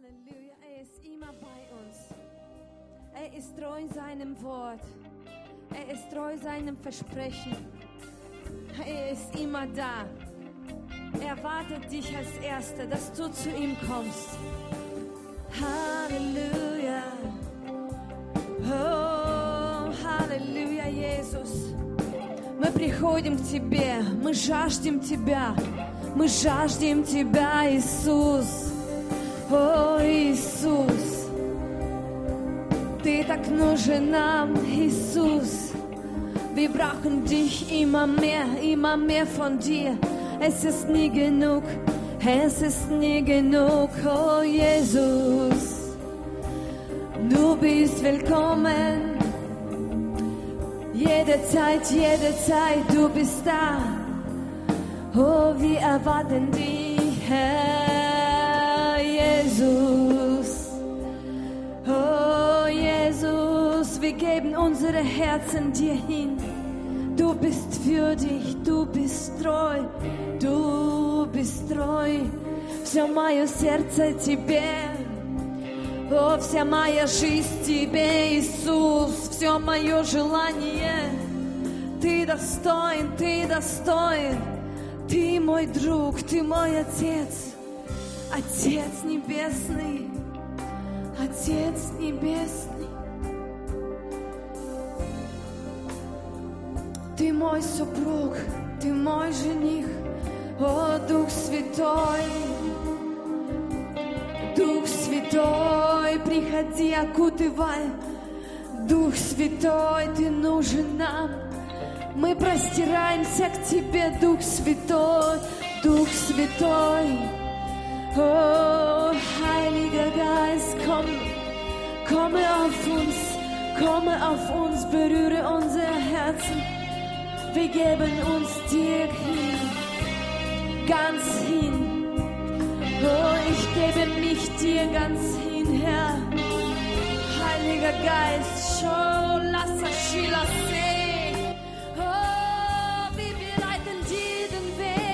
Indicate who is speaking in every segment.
Speaker 1: Halleluja, er ist immer bei uns. Er ist treu in seinem Wort. Er ist treu seinem Versprechen. Er ist immer da. Er erwartet dich als Erster, dass du zu ihm kommst. Halleluja. О, Аллилуйя, Иисус. Мы приходим к Тебе, мы жаждем Тебя, Иисус. О, Иисус, Ты так нужен нам, Иисус. Wir brauchen dich immer mehr von dir. Es ist nie genug, oh Jesus. Du bist willkommen. Jederzeit, du bist da. Oh, wir erwarten dich, Herr Jesus. Oh, Jesus, wir geben unsere Herzen dir hin. Du bist würdig, du bist treu, Все мое сердце тебе. О, вся моя жизнь Тебе, Иисус, все мое желание. Ты достоин, Ты мой друг, Ты мой Отец, Отец Небесный, Отец Небесный. Ты мой супруг, Ты мой жених, о, Дух Святой. Дух Святой, приходи, окутывай. Дух Святой, Ты нужен нам. Мы простираемся к Тебе, Дух Святой, Дух Святой. Oh, Heiliger Geist, komme auf uns, berühre unser Herzen. Wir geben uns dir hin, ganz hin. Oh, ich gebe mich dir ganz hin, Herr. Heiliger Geist, lass see. Oh, wir bereiten dir den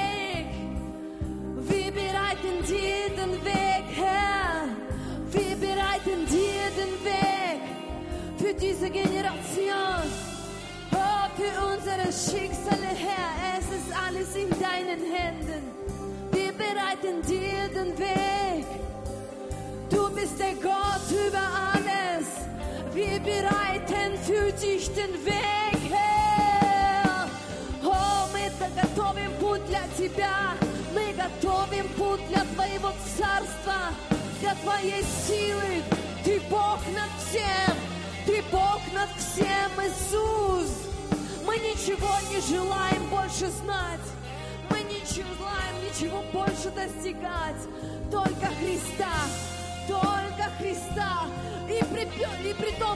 Speaker 1: Weg, Herr. Wir bereiten dir den Weg für diese Generation. Oh, für unsere Schicksale, Herr. Es ist alles in deinen Händen. Wir bereiten dir den Weg. Du bist der Gott über alles. Wir bereiten für dich den Weg, Herr. О, мы готовим путь для Тебя. Мы готовим путь для Твоего Царства, для Твоей силы. Ты Бог над всем. Ты Бог над всем, Иисус. Мы ничего не желаем больше знать. Мы не желаем ничего больше достигать. Только Христа. И притом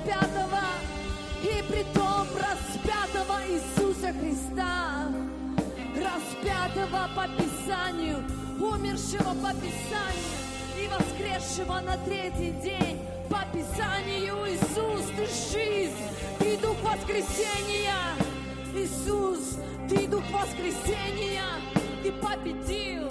Speaker 1: распятого Иисуса Христа. Распятого по Писанию, умершего по Писанию и воскресшего на третий день по Писанию. Иисус, Ты жизнь, Ты Дух воскресения. Иисус, Ты Дух воскресения. Ты победил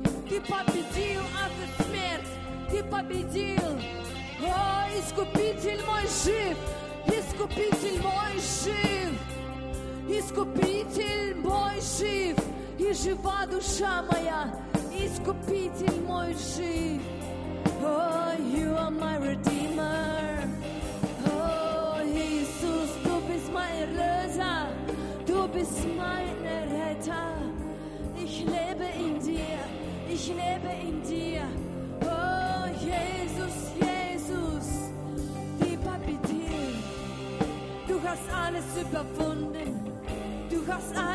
Speaker 1: ад и смерть. Ты победил. О, Искупитель мой жив. Искупитель мой жив. Искупитель мой жив. И жива душа моя. Искупитель мой жив. Oh, you are my Redeemer. Oh, Jesus, Du bist mein Erlöser. Du bist mein Retter. Ich lebe in dir. Oh, Jesus, Ты победил. Du hast alles überwunden. Du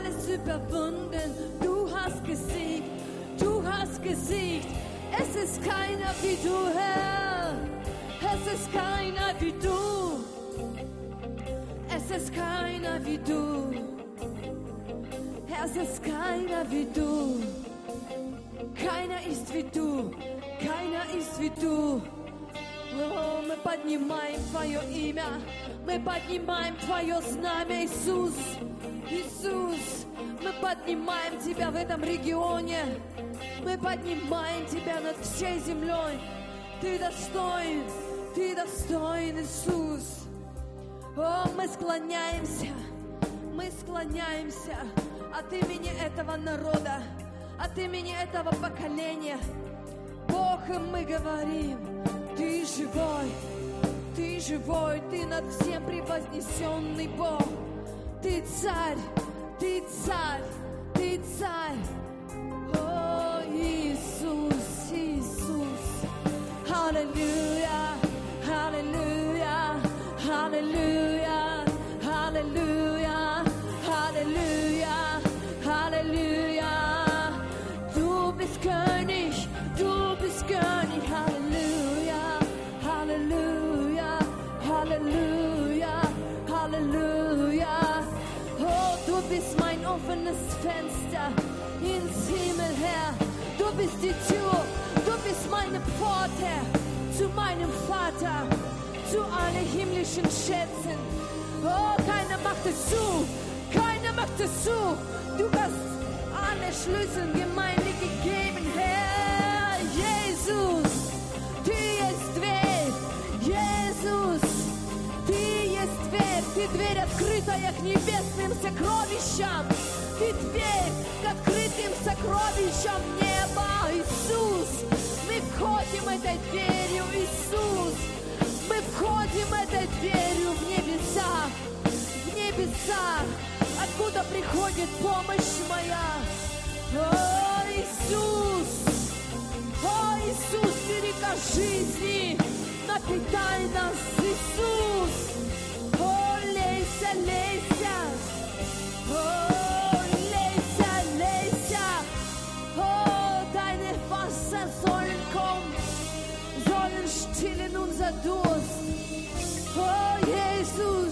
Speaker 1: hast gesiegt. Es ist keiner wie Du, Herr. Es ist keiner wie Du. Herr, es ist keiner wie Du. Keiner ist wie Du. О, мы поднимаем Твое имя. Мы поднимаем Твое знамя, Иисус. Мы поднимаем Тебя в этом регионе. Мы поднимаем Тебя над всей землей. Ты достоин, Иисус. О, мы склоняемся от имени этого народа, от имени этого поколения. Бог, и мы говорим, Ты живой, Ты над всем превознесенный Бог. Ты царь, Ты царь, Ты царь. О, Иисус, Иисус. Аллилуйя, аллилуйя, аллилуйя, аллилуйя, аллилуйя, аллилуйя. Du bist König, Halleluja, Halleluja, Halleluja, Halleluja. Oh, du bist mein offenes Fenster ins Himmel, Herr. Du bist die Tür, du bist meine Pforte zu meinem Vater, zu allen himmlischen Schätzen. Oh, keiner macht es zu, keiner macht es zu. Du hast alle Schlüsselgemeinde gegeben, Herr. Jesus, Ты есть дверь, Иисус, Ты есть дверь, Ты дверь, открытая к небесным сокровищам, Ты дверь к открытым сокровищам неба, Иисус. Мы входим этой дверью, Иисус, мы входим этой дверью в небеса, откуда приходит помощь моя. О, Иисус, ты река жизни, напитай нас, Иисус. О, лейся, лейся, о, leysa, leysa. Oh, deine Wasser sollen kommen, sollen stillen unser Durst. Oh, Jesus.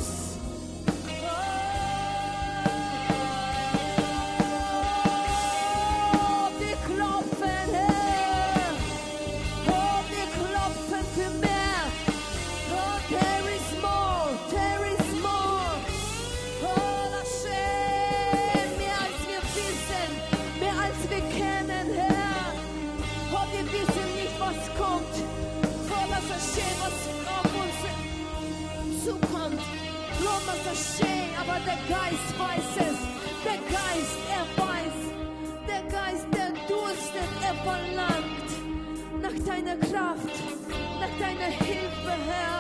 Speaker 1: Oh, wir klopfen, Herr. Oh, wir klopfen für mehr. Oh, there is more, there is more. Oh, Hashem, mehr als wir wissen, mehr als wir kennen, Herr. Oh, wir wissen nicht, was kommt. Oh, das Hashem, was auf uns zukommt. Oh, das Hashem, aber der Geist weiß es. Der Geist, er weiß. Der Geist, der durstet, er verlangt nach deiner Kraft, nach deiner Hilfe, Herr.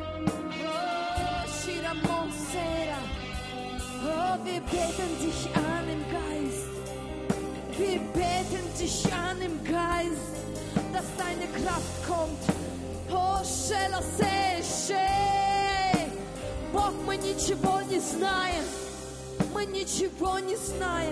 Speaker 1: Oh, Shira Monsera. Oh, wir beten dich an im Geist. Wir beten dich an im Geist, dass deine Kraft kommt. Oh, Shela Seshe. Бог, мы ничего не знаем. Мы ничего не знаем.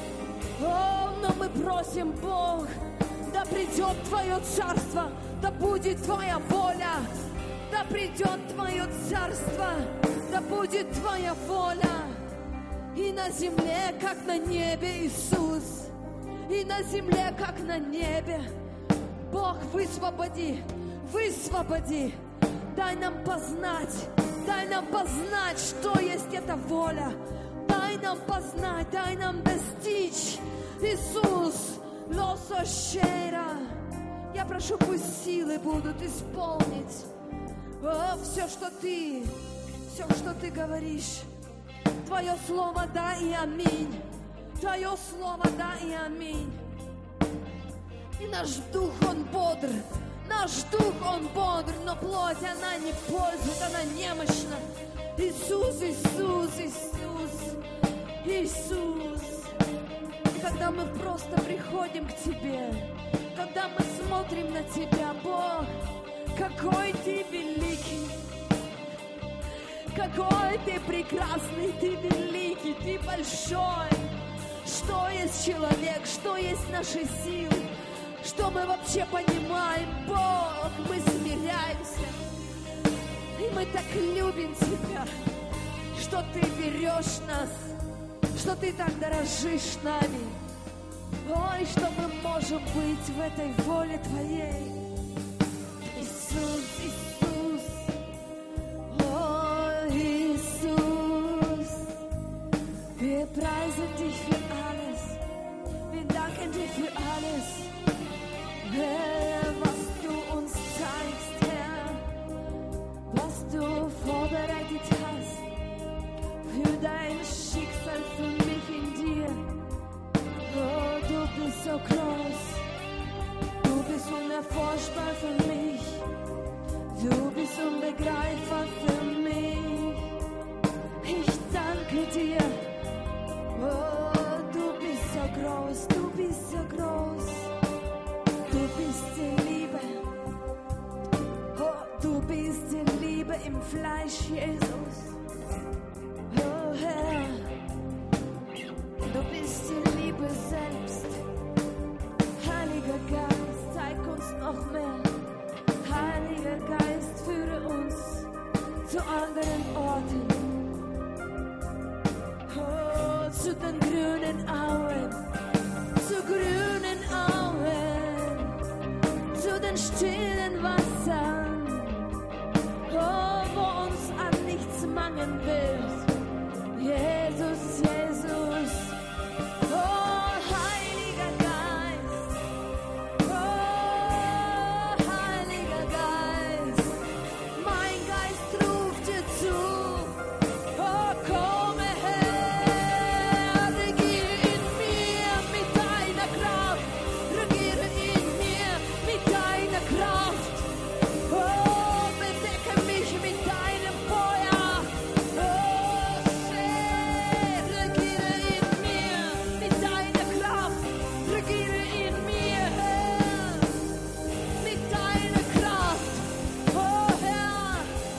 Speaker 1: О, но мы просим, Бог, да придет Твое царство, да будет Твоя воля, да придет Твое царство, да будет Твоя воля. И на земле, как на небе, Иисус, и на земле, как на небе. Бог, высвободи, высвободи, дай нам познать, что есть эта воля. Дай нам познать, дай нам достичь. Иисус, лосошера. Я прошу, пусть силы будут исполнить все, что Ты говоришь. Твое слово да и аминь. Твое слово да и аминь. И наш дух, он бодр. Наш дух, он бодр, но плоть, она не пользует, она немощна. Иисус, Иисус, Иисус, Иисус. И когда мы просто приходим к Тебе, когда мы смотрим на Тебя, Бог, какой Ты великий, какой Ты прекрасный, Ты великий, Ты большой. Что есть человек, что есть наши силы, что мы вообще понимаем, Бог, мы смиряемся. И мы так любим Тебя, что Ты берешь нас, что Ты так дорожишь нами. Ой, что мы можем быть в этой воле Твоей. Иисус, Иисус, oh Jesus, wir preisen Dich für alles, wir danken Dir für alles, Herr, was Du uns zeigst. für mich. Du bist unbegreifbar für mich. Ich danke dir. Oh, du bist so groß, du bist so groß. Du bist die Liebe. Oh, du bist die Liebe im Fleisch, Jesus. Oh, Herr. Du bist die Liebe selbst. Heiliger Geist, zeig uns noch mehr. Heiliger Geist, führe uns zu anderen Orten. Oh, zu den grünen Auen, zu grünen Auen, zu den stillen Wassern, oh, wo uns an nichts mangeln wird. Jesus, Jesus, oh, Heiliger Geist, oh, Heiliger Geist, mein Geist ruft dir zu, oh, komme her, regiere in mir mit deiner Kraft, regiere in mir mit deiner Kraft, oh, bedecke mich mit deinem Feuer, oh, regiere in mir mit deiner Kraft, regiere in mir, Herr, mit deiner Kraft, oh Herr,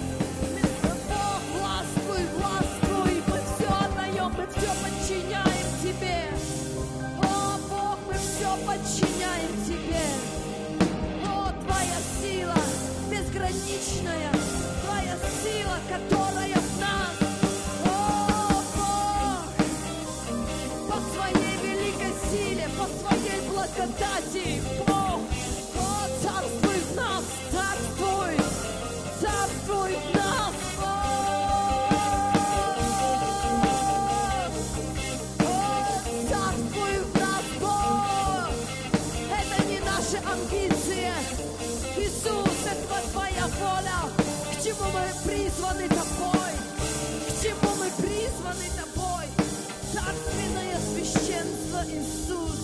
Speaker 1: властвуй, мы все отдаем, мы все подчиняем Тебе, о Бог, мы все подчиняем Тебе, о Твоя сила безграничная, Твоя сила, которая в нас, о Бог, по Своей великой силе, по Своей благодати, Бог, о, царствуй в нас, царствуй, царствуй в нас, царствуй в нас, Бог. Это не наши амбиции, Иисус, это Твоя воля, к чему мы призваны Тобой, к чему мы призваны Тобой, царственное священство, Иисус.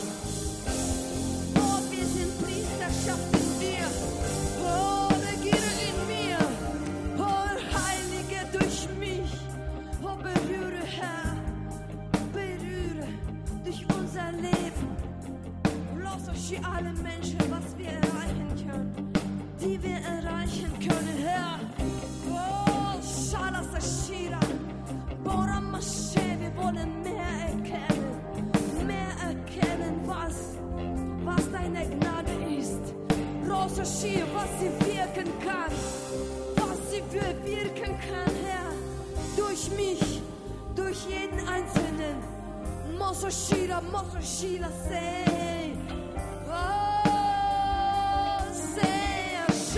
Speaker 1: Oh, wir sind Priesterschaft in dir. Oh, regiere in mir. Oh, Heilige durch mich. Oh, berühre, Herr. Berühre durch unser Leben. Lass uns hier alle Menschen, was wir erreichen können, die wir erreichen können, Herr. Oh, Shala Sashira. Bora Mashe, wir wollen mehr erkennen, was deine Gnade ist. Rosa Shir, was sie wirken kann, Herr, durch mich, durch jeden Einzelnen. Moso Shira, say. Oh, say,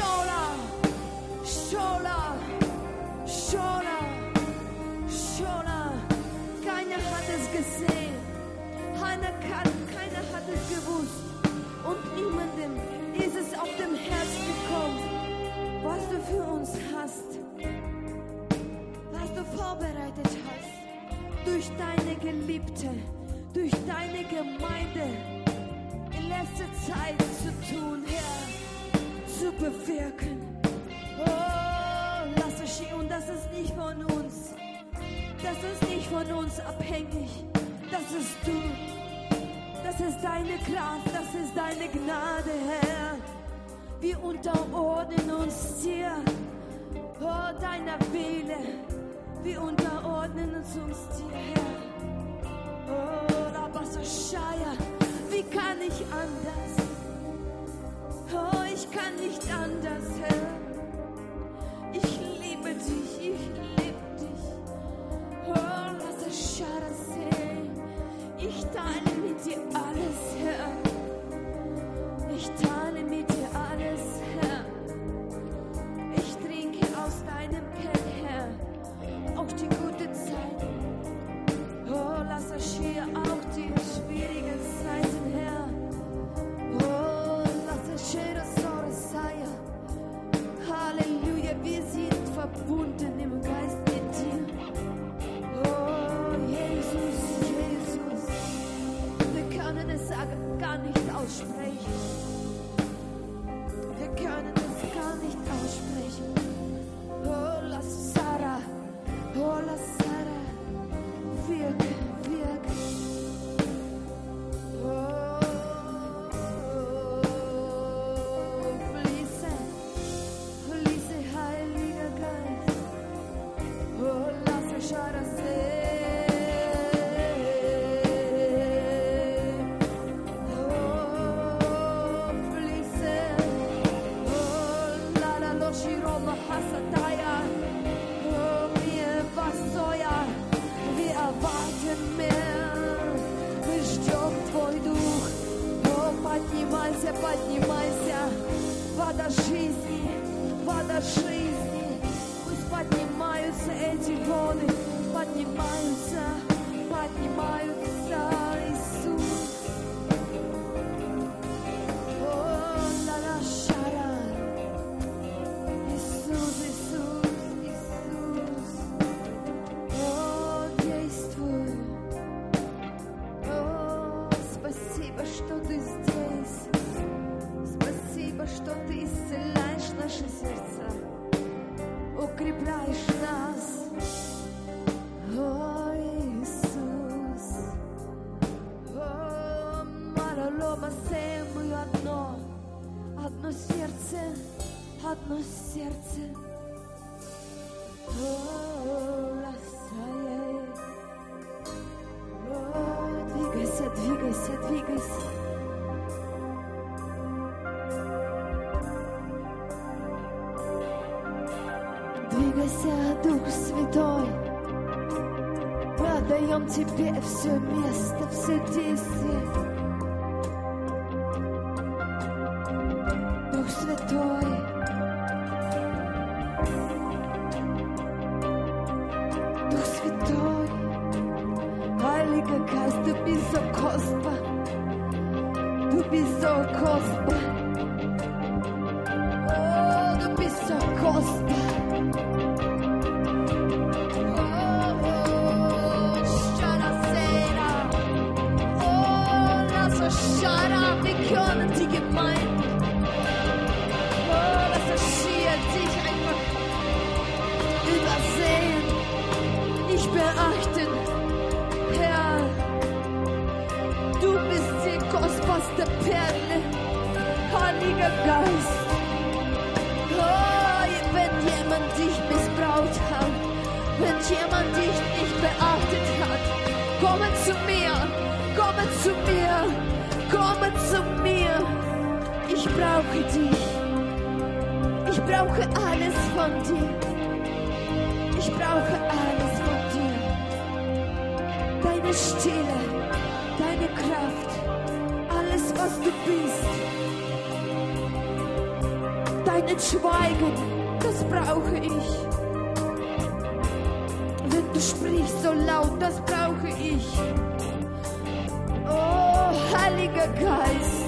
Speaker 1: Shola. Keiner hat es gesehen. Keiner hat es gewusst. Und niemandem ist es auf dem Herz gekommen, was du für uns hast, was du vorbereitet hast, durch deine Geliebte, durch deine Gemeinde in letzter Zeit zu tun, Herr, zu bewirken. Oh, lass es geschehen. Und das ist nicht von uns. Das ist nicht von uns abhängig. Das ist du. Das ist deine Kraft, das ist deine Gnade, Herr. Wir unterordnen uns dir, oh, deiner Wille. Wir unterordnen uns dir, Herr. Oh, Rabasashaya, wie kann ich anders? Oh, ich kann nicht anders, Herr. Ich liebe dich, ich liebe dich. Oh, Rabasashaya, ich teile mit dir alles, Herr. Ich teile mit dir alles, Herr. Ich trinke aus deinem Kelch, Herr, auch die gute Zeit. Oh, lass es hier auch die schwierigen Zeiten, Herr. Oh, lass es hier das Sorge sein. жизни. Пусть поднимаются эти воды, поднимаются, поднимаются, Иисус. О, ла-ла-шара. Иисус, Иисус, Иисус. О, действуй. О, спасибо, что ты здесь. Спасибо, что ты исцеляешь наши сердца, укрепляешь нас. О, Иисус. О, Малолома, мы одно сердце, одно сердце. О, Ласае. О, двигайся, двигайся, двигайся. Двигайся, Дух Святой. Мы отдаем Тебе все место, все действия. Дух Святой. Дух Святой. Heiliger Geist, du bist so kostbar. Du bist so kostbar. Oh, du bist so kostbar. Die Gemeinde. Oh, lass das Schier dich einfach übersehen, nicht beachten. Herr, du bist die kostbarste Perle, Heiliger Geist. Oh, wenn jemand dich missbraucht hat, wenn jemand dich nicht beachtet hat, komme zu mir, komme zu mir. Komme zu mir, ich brauche dich, ich brauche alles von dir, ich brauche alles von dir, deine Stille, deine Kraft, alles was du bist, dein Schweigen, das brauche ich, wenn du sprichst so laut, das brauche ich. Heiliger Geist,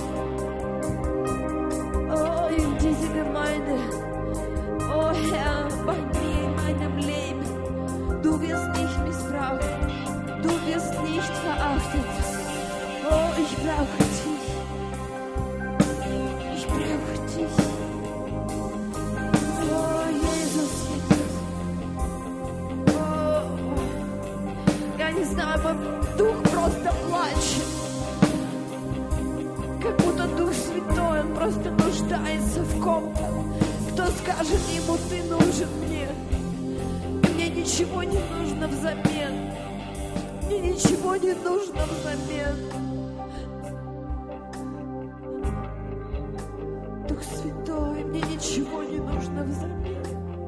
Speaker 1: oh, in diese Gemeinde, oh Herr, bei mir in meinem Leben, du wirst nicht missbraucht, du wirst nicht verachtet, oh, ich brauche dich, ich brauche dich, oh, Jesus, oh, я не знаю, мой дух просто плачет. Как будто Дух Святой, Он просто нуждается в ком-то, кто скажет Ему, ты нужен мне. И мне ничего не нужно взамен. Мне ничего не нужно взамен. Дух Святой, мне ничего не нужно взамен.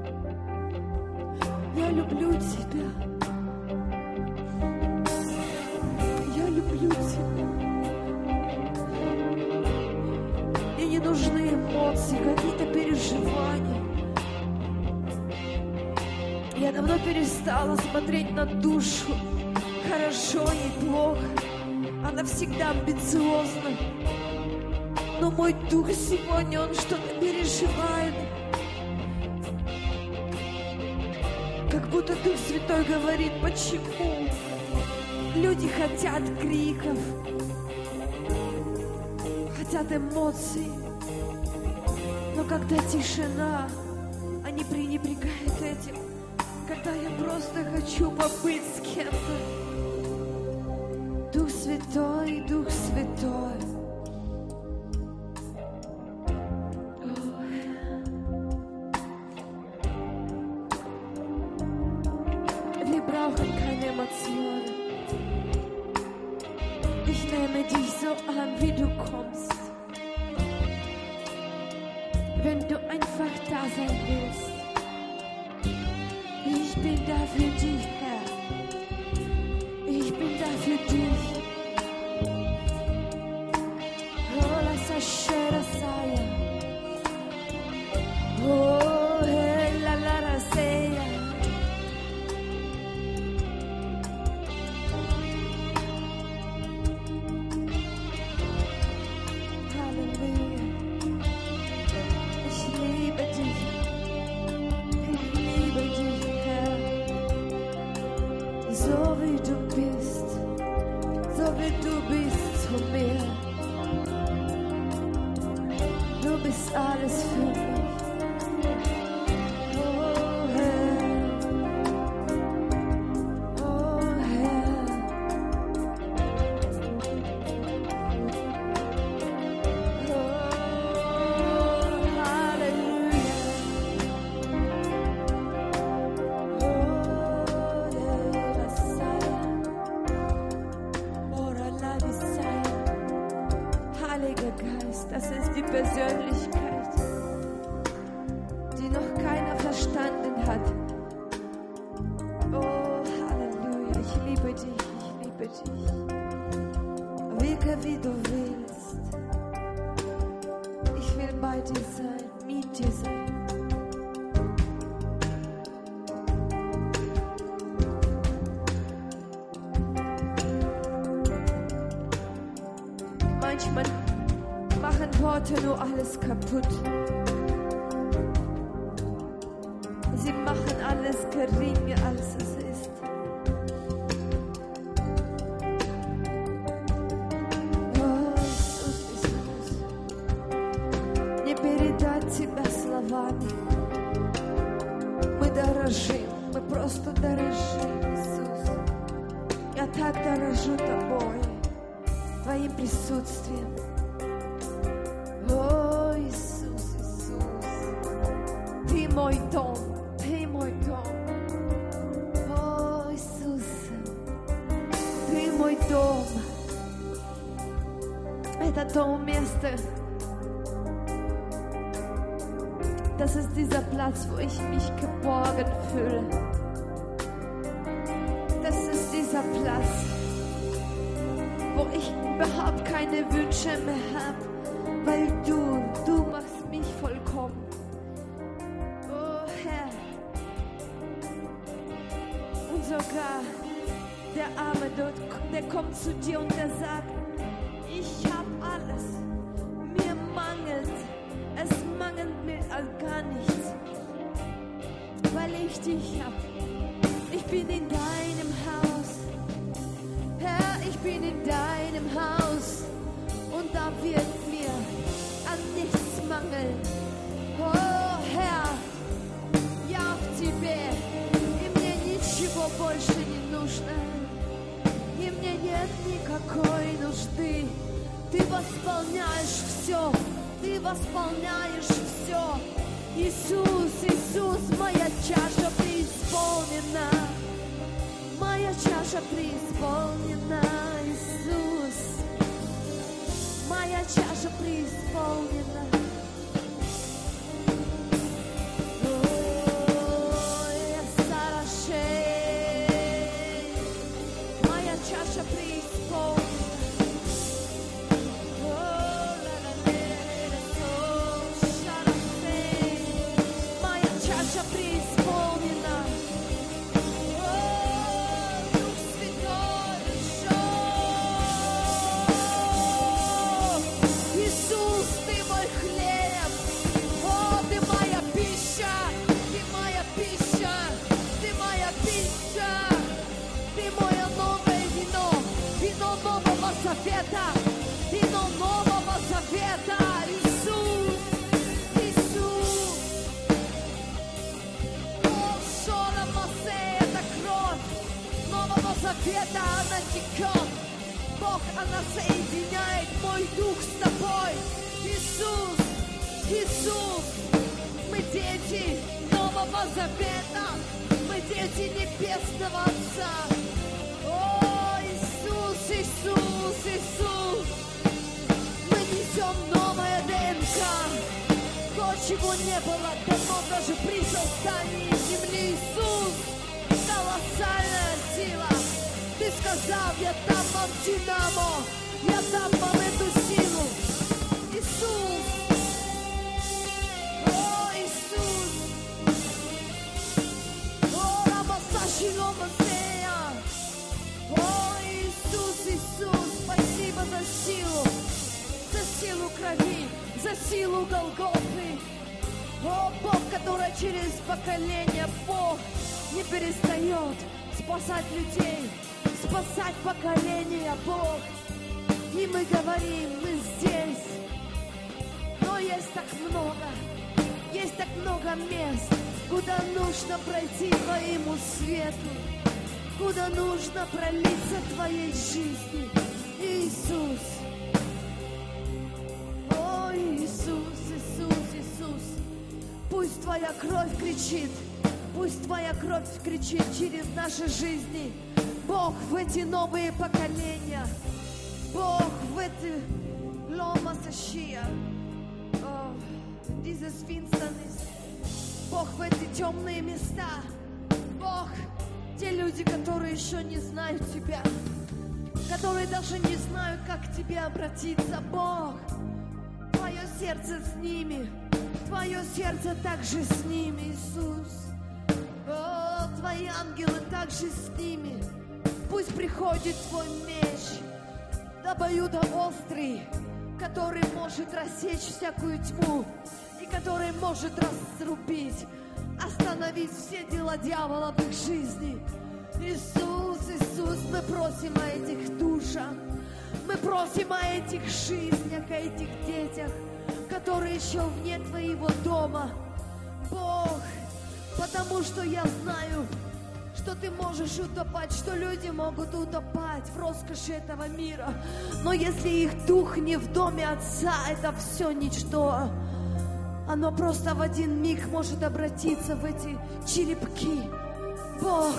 Speaker 1: Я люблю Тебя. Я люблю Тебя. Нужны эмоции, какие-то переживания. Я давно перестала смотреть на душу, хорошо и плохо. Она всегда амбициозна. Но мой дух сегодня, он что-то переживает. Как будто Дух Святой говорит, почему люди хотят криков, хотят эмоций. Но когда тишина, они пренебрегают этим. Когда я просто хочу побыть с кем-то. Дух Святой, Дух Святой. Wir brauchen keine Emotionen. Ich nehme dich so an, wie du kommst. Wenn du einfach da sein willst. Ich bin da für dich, Herr. Ich bin da für dich. Oh, lass das Schöne sein. Oh. bist alles für mich. Oh Herr, oh Herr. Oh, Halleluja. Oh, Messiah. Oh, Allah, Messiah. Heiliger Geist, das ist die Persönlichkeit, die noch keiner verstanden hat. Oh, Halleluja, ich liebe dich, ich liebe dich. Wirke, wie du willst. Ich will bei dir sein, mit dir sein. Manchmal machen Worte nur alles kaputt. Sie machen alles geringer, als es ist. О, Иисус, Иисус, не передать тебя словами. Мы дорожим, мы просто дорожим, Иисус. Я так дорожу тобой, твоим присутствием. О, Иисус, Иисус, ты мой дом, ты мой дом. О, Иисус, ты мой дом. Это то место, das ist dieser Platz, wo ich mich geborgen fühle. Das ist dieser Platz, wo ich überhaupt keine Wünsche mehr habe, weil du machst mich vollkommen. Oh Herr. Und sogar der Arme dort, der kommt zu dir und der sagt, ich habe alles, mir mangelt, es mangelt mir gar nichts, weil ich dich habe. Ich bin in deinem Haus, Herr, ich bin in deinem Haus und da wird mir an nichts mangeln. О, Herr, я в тебе, и мне ничего больше не нужно, и мне нет никакой нужды. Ты восполняешь все, ты восполняешь все. Иисус, Иисус, моя чаша преисполнена, моя чаша преисполнена, Иисус, моя чаша преисполнена. Ой, Сарашей, моя чаша преисполнена. Моя чаша преисполнена. Дух Святой пришел. Иисус, ты мой хлеб. О, ты моя пища. Ты моя пища. Ты моя пища. Ты мое новое вино. Вино Нового Завета. Вино Нового Завета. Иисус. Иисус. О, Шора Масея, это кровь Нового Завета, она текет. Бог, она соединяет мой дух с тобой. Иисус, Иисус, мы дети Нового Завета, мы дети Небесного Отца. О, Иисус, Иисус, Иисус, мы несем новое ДНК. То, чего не было давно даже при создании земли. Иисус, колоссальная сила. Ты сказал, я дам вам динамо, я дам вам эту силу. Иисус, о, Иисус, о, Рамасаши Ромасея, о, Иисус, Иисус, спасибо за силу крови, за силу Голгофы. О, Бог, который через поколения, Бог не перестает спасать людей, спасать поколения, Бог. И мы говорим, мы здесь. Но есть так много мест, куда нужно пройти Твоему свету, куда нужно пролиться Твоей жизни. Иисус, о Иисус, Иисус, Иисус, пусть Твоя кровь кричит, пусть Твоя кровь кричит через наши жизни, Бог, в эти новые поколения, Бог, в эти Loma Sashia, in dieses Finsternis, Бог, в эти темные места, Бог, те люди, которые еще не знают Тебя, которые даже не знают, как к Тебе обратиться, Бог, Твое сердце с ними, Твое сердце также с ними, Иисус. О, Твои ангелы также с ними. Пусть приходит Твой меч, обоюдоострый, который может рассечь всякую тьму и который может разрубить, остановить все дела дьявола в их жизни. Иисус, Иисус, мы просим о этих душах, мы просим о этих жизнях, о этих детях, которые еще вне Твоего дома. Бог, потому что я знаю, что Ты можешь утопать, что люди могут утопать в роскоши этого мира. Но если их дух не в доме Отца, это все ничто. Оно просто в один миг может обратиться в эти черепки. Бог,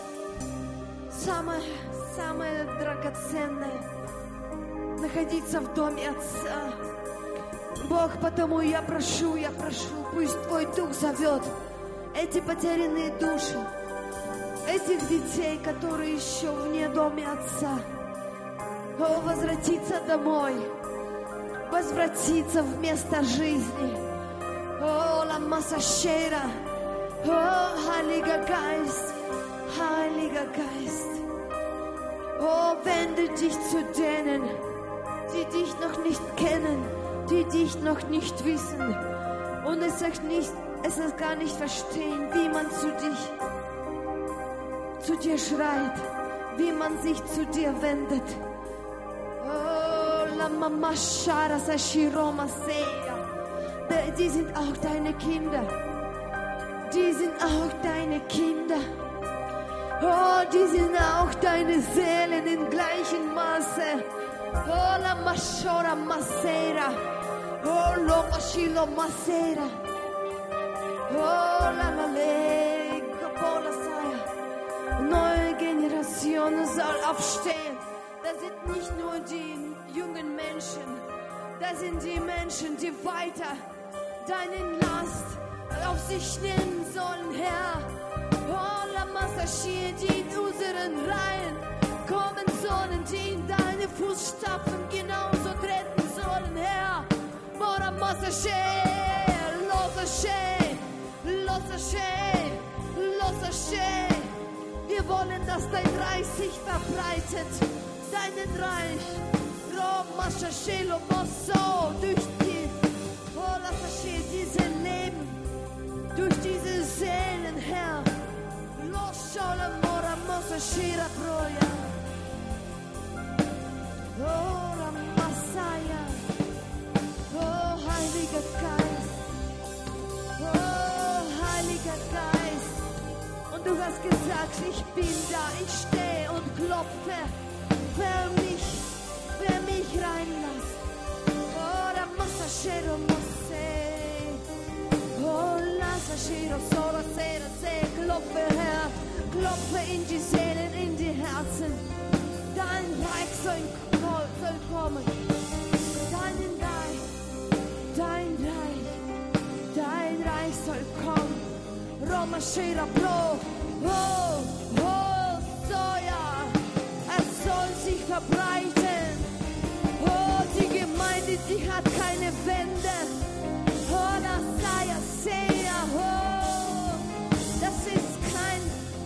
Speaker 1: самое драгоценное — находиться в доме Отца. Бог, потому я прошу, пусть Твой Дух зовет эти потерянные души, этих детей, которые еще вне доме Отца, возвратиться домой, возвратиться в место жизни. О, Loma Sashia, о, Heiliger Geist, Heiliger Geist, oh, wende dich zu denen, die dich noch nicht kennen, die dich noch nicht wissen und es gar nicht verstehen, wie man zu dir schreit, wie man sich zu dir wendet. Oh, Lama Mashara Sashiroma Seya, die sind auch deine Kinder, die sind auch deine Kinder. Oh, die sind auch deine Seelen in gleichem Maße. Oh, la Mashora Masera. Oh, lo Mashilo Masera. Oh, la Le, Kapola Saya. Neue Generation soll aufstehen. Das sind nicht nur die jungen Menschen. Das sind die Menschen, die weiter deinen Last auf sich nehmen sollen, Herr. Oh, Loma Sashia, die in unseren Reihen kommen sollen, die in deine Fußstapfen genauso treten sollen, Herr. Mora Masashe, Losashe, Losashe, Losashe. Wir wollen, dass dein Reich sich verbreitet, deinen Reich. Roma Sashe, Lomoso, durch die, oh, Lasashe, diese Leben, durch diese Seelen, Herr. Sola mora mosa shira proya. Oh, la Messiah. Oh, Heiliger Geist. Oh, Heiliger Geist. Und du hast gesagt, ich bin da, ich stehe und klopfe. Wer mich reinlässt. Oh, la mosa shira mose. Oh, la shira sola sera se klopfe, Herr. Klopfe in die Seelen, in die Herzen. Dein Reich soll kommen. Dein Reich soll kommen. Roma Shira Pro. Oh, oh, Soja. Es soll sich verbreiten. Oh, die Gemeinde, die hat keine Wände. Oh, Nasaya Seya. Oh, das ist kein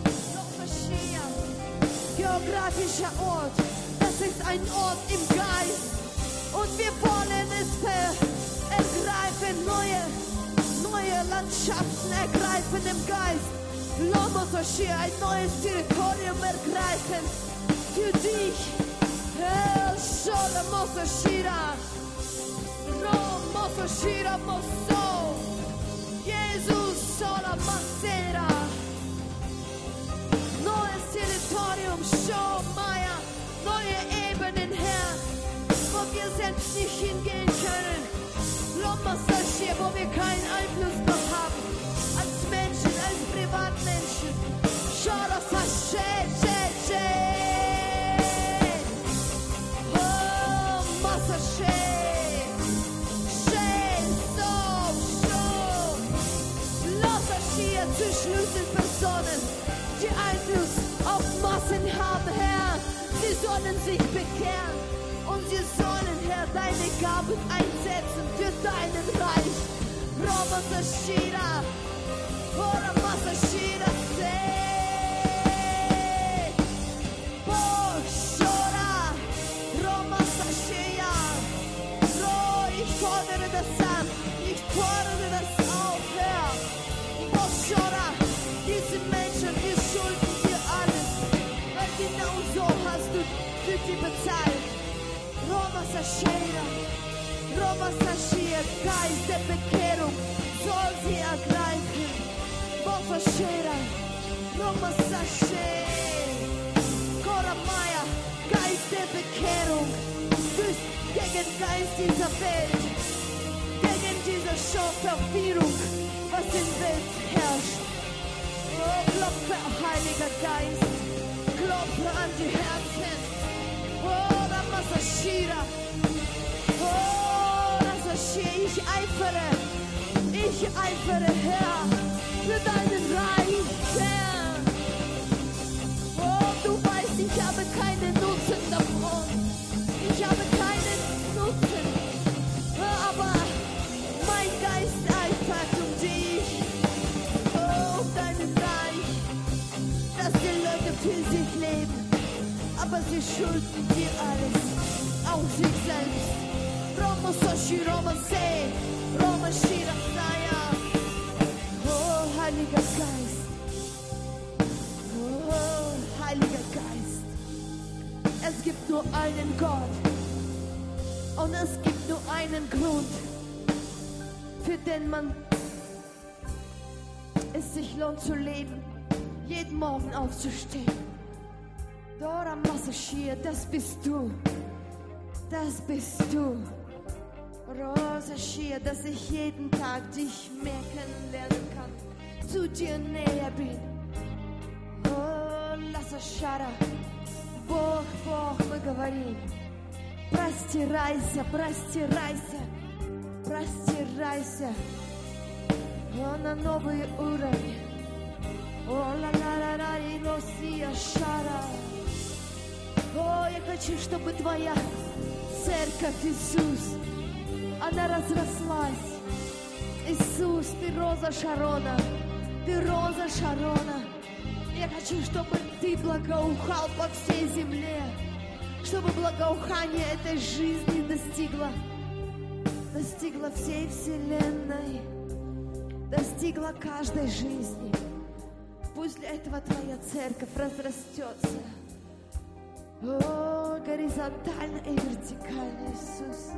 Speaker 1: geografischer Ort. Das ist ein Ort im Geist. Und wir wollen es ergreifen, neue Landschaften ergreifen im Geist. Loma Sashia, ein neues Territorium ergreifen. Für dich. El Sholem Sashira. Roma Mososhira Moso. Jesus sola Masera. Neues Territorium, Show Maya. Neue Ebenen, Herr, wo wir selbst nicht hingehen können. Lomasashi, wo wir keinen Einfluss noch haben. Als Menschen, als Privatmenschen. Shara Sashe, oh, Masashe. Zu Schlüsselpersonen, die Einfluss auf Massen haben, Herr. Sie sollen sich bekehren und sie sollen, Herr, deine Gaben einsetzen für deinen Reich. Roma Sashira, Ora Masashira, Boshora, Roma Sashia. Ich fordere das an, ich fordere das auf, Herr. Diese Menschen, wir schulden dir alles, weil genau so hast du für sie bezahlt. Roma Sashia, Geist der Bekehrung soll sie ergreifen. Bosashera, Roma Sashia, Koramaya, Geist der Bekehrung, büßt gegen Geist dieser Welt, gegen diese Schauverwirrung, was in der Welt herrscht. Oh, klopfe, Heiliger Geist, klopfe an die Herzen. Oh, Ramasashira. Oh, Ramasashira, ich eifere, Herr, für deinen Reich, Herr. Oh, du weißt, ich habe keinen Nutzen davon. Ich habe keinen Nutzen. Aber mein Geist eifert um dich. Oh, deinen Reich, dass die Leute für sich leben, aber sie schulden dir alles, auch sich selbst. Roma Soshi, Roma Se, Roma Shira Saya. Oh, Heiliger Geist. Oh, Heiliger Geist. Es gibt nur einen Gott und es gibt nur einen Grund, für den man es sich lohnt zu leben, jeden Morgen aufzustehen. Dora Masashia, das bist du. Das bist du. Rosa Shia, dass ich jeden Tag dich mehr kennenlernen kann, zu dir näher bin. Oh, Lasashara, Бог, мы говорим. Простирайся, простирайся, простирайся. О, на новый уровень. О, ла-ла-ла-ла, и носи шара. О, я хочу, чтобы твоя церковь, Иисус, она разрослась. Иисус, ты роза Шарона, ты роза Шарона. Я хочу, чтобы ты благоухал по всей земле, чтобы благоухание этой жизни достигло всей вселенной, достигло каждой жизни. Пусть для этого твоя церковь разрастется. О, горизонтально и вертикально, Иисус.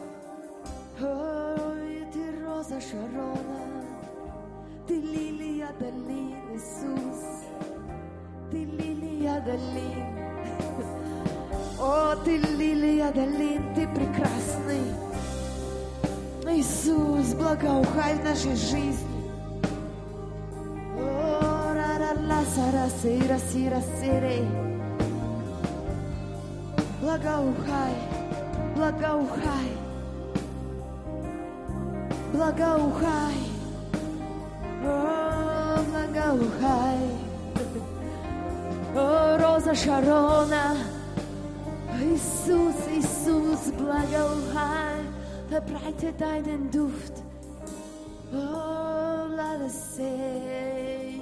Speaker 1: О, и ты роза Шарона, ты лилия долин, Иисус. Ты лилия долин. О, ты лилия долин, ты прекрасный. Иисус, благоухай в нашей жизни. О, ра-ра-ла, сара-сира, сира-сирей. Благоухай, благоухай, благоухай, о, благоухай, о, роза Шарона, Иисус, Иисус, благоухай, verbreite deinen Duft, oh, ladasei,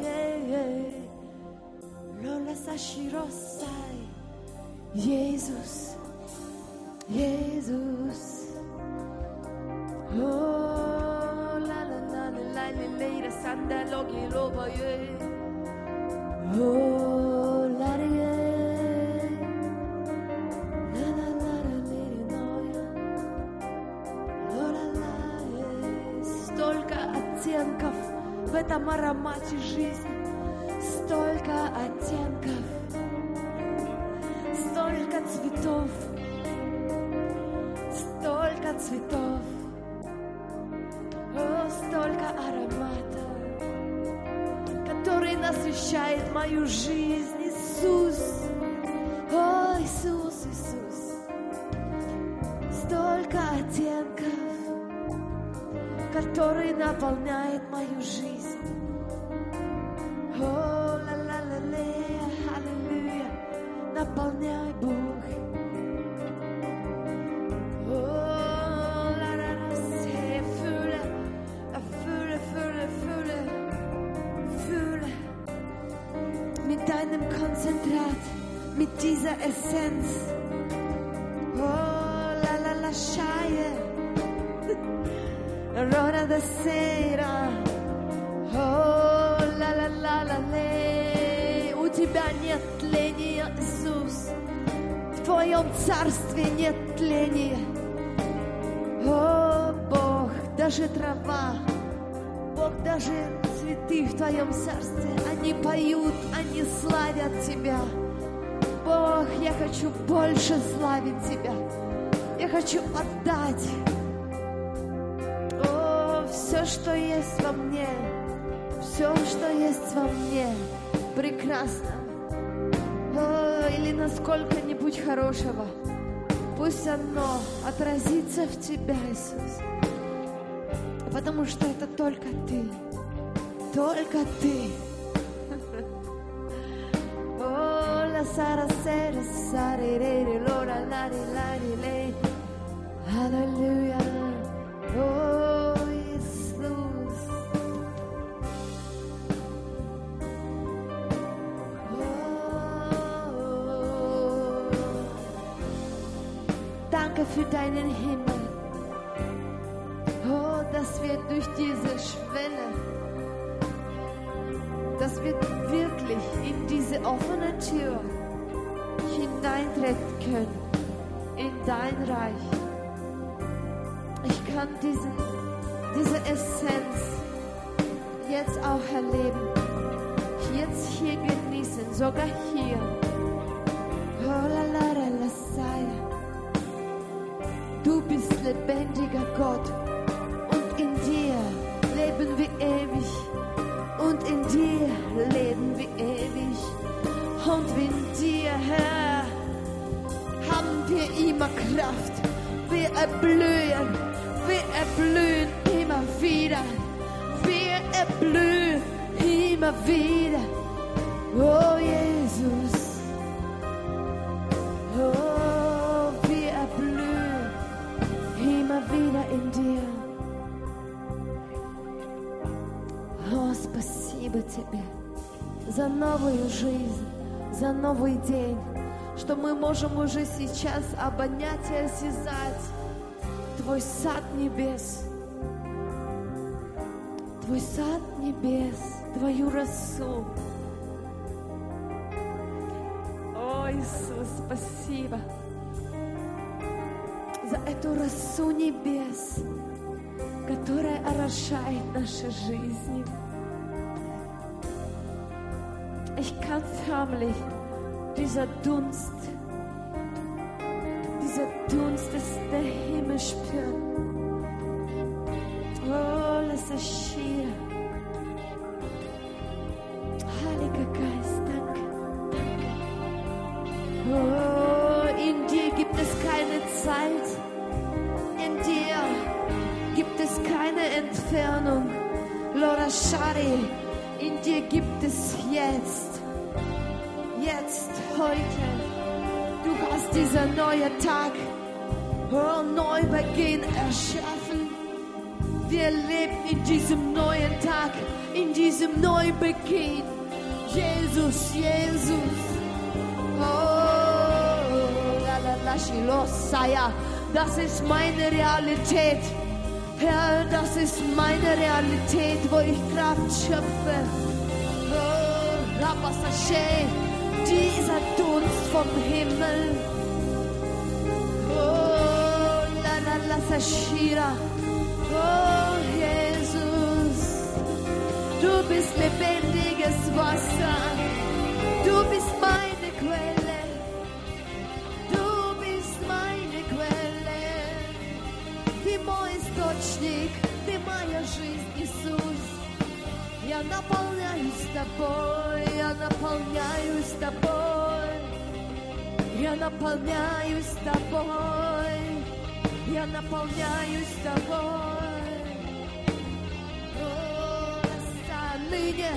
Speaker 1: lola sashirosai. Jesus, Jesus, oh la la la la la la sanda logi loba ye, oh la la la la la la la la la la оттенков в этом аромате жизни. Столько оттенков, столько цветов, столько цветов, о, столько ароматов, который насыщает мою жизнь. Иисус, о, Иисус, Иисус, столько оттенков, который наполняет мою жизнь. О, ла-ла-ла-ле, аллилуйя, наполняй, Бог. О, ла-ла-ла-се, fühle, fühle, fühle, fühle, fühle. Mit deinem Konzentrat, mit dieser Essenz. Oh, lasciare l'ora da sera. Oh, la la la la le. У тебя нет тления, Иисус. В Твоем царстве нет тления. О, Бог, даже трава, Бог, даже цветы в Твоем царстве, они поют, они славят Тебя. Бог, я хочу больше славить Тебя. Я хочу отдать все, что есть во мне, все, что есть во мне, прекрасно. Или на сколько-нибудь хорошего. Пусть оно отразится в Тебя, Иисус. Потому что это только Ты. Только Ты. Аллилуйя. О, Иисус. Danke für deinen Himmel. Oh, dass wir durch diese Schwelle, dass wir wirklich in diese offene Tür hineintreten können in dein Reich. Ich kann diese Essenz jetzt auch erleben, jetzt hier genießen, sogar hier. Oh, la, la, la, la, sei. Du bist lebendiger Gott und in dir leben wir ewig und in dir leben wir ewig und in dir, Herr, haben wir immer Kraft, wir erblühen immer wieder, wir erblühen immer wieder, oh Jesus, oh, wir erblühen immer wieder in dir. О, спасибо Тебе за новую жизнь, за новый день, что мы можем уже сейчас обонять и осязать Твой сад небес, Твой сад небес, Твою росу. О, Иисус, спасибо за эту росу небес, которая орошает наши жизни. Ich kann förmlich dieser Dunst der Himmel spüren. Oh, lass es schier. Heiliger Geist, danke, danke. Oh, in dir gibt es keine Zeit. In dir gibt es keine Entfernung. Lora Shari, in dir gibt es jetzt, heute. Du hast dieser neue Tag, oh, Neubeginn erschaffen. Wir leben in diesem neuen Tag, in diesem Neubeginn. Jesus, Jesus. Oh, la la la, Shilosaya. Das ist meine Realität. Herr, das ist meine Realität, wo ich Kraft schöpfe. Oh, Rabasashe, dieser Dunst vom Himmel. Oh, la la la, Sashira. Oh, Jesus. lebendiges Wasser. Du bist meine Quelle. Du bist meine Quelle. Ты мой источник, ты моя жизнь, Иисус. Я наполняюсь тобой, я наполняюсь тобой. Я наполняюсь тобой, я наполняюсь тобой. О, ныне,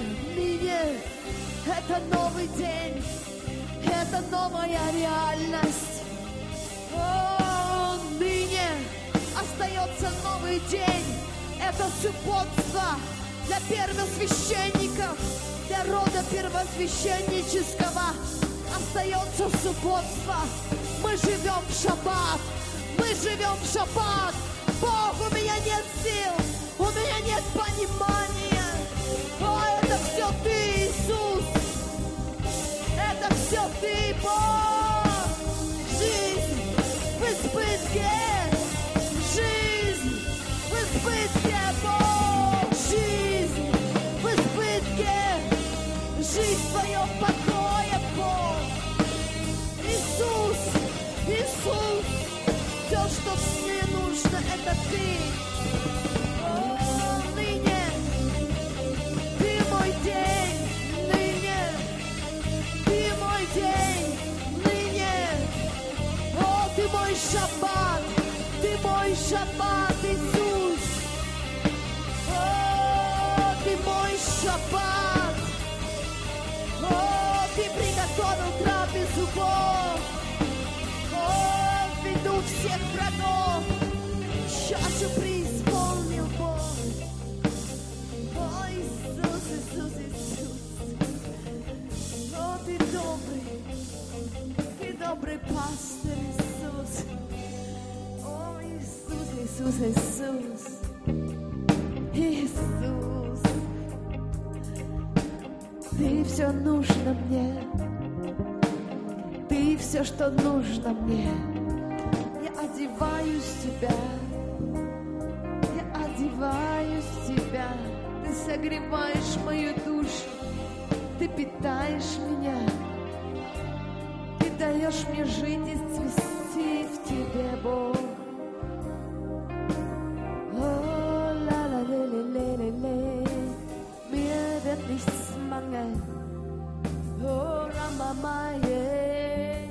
Speaker 1: это новый день, это новая реальность. О, ныне остается новый день, это субботство для первосвященников, для рода первосвященнического. Остается субботство. Мы живем в шаббат. Мы живем в шаббат. Бог, у меня нет сил. У меня нет понимания. О, это все ты, Иисус. Это все ты, Бог. Жизнь в избытке. Жизнь в избытке, Бог. Жизнь в избытке. Жизнь в твоем покое, Бог. Иисус, Иисус, все, что мне нужно, это Ты. О, ныне, Ты мой день, ныне, Ты мой день, ныне. О, Ты мой шаббат, Иисус. О, Ты мой шаббат. О, Ты приготовил трапезу, Бог. О, ввиду всех врагов чашу преисполнил, Бог. О, Иисус, Иисус, Иисус. О, Ты добрый пастырь, Иисус. О, Иисус, Иисус, Иисус. Иисус. Ты все нужно мне. Ты все, что нужно мне. Я одеваюсь в Тебя. Я одеваюсь в Тебя. Ты согреваешь мою душу. Ты питаешь меня. Ты даешь мне жить и цвести в Тебе, Бог. О, ла-ла-ле-ле-ле-ле-ле. Mir wird nichts mangeln. Oh, Ramamaye.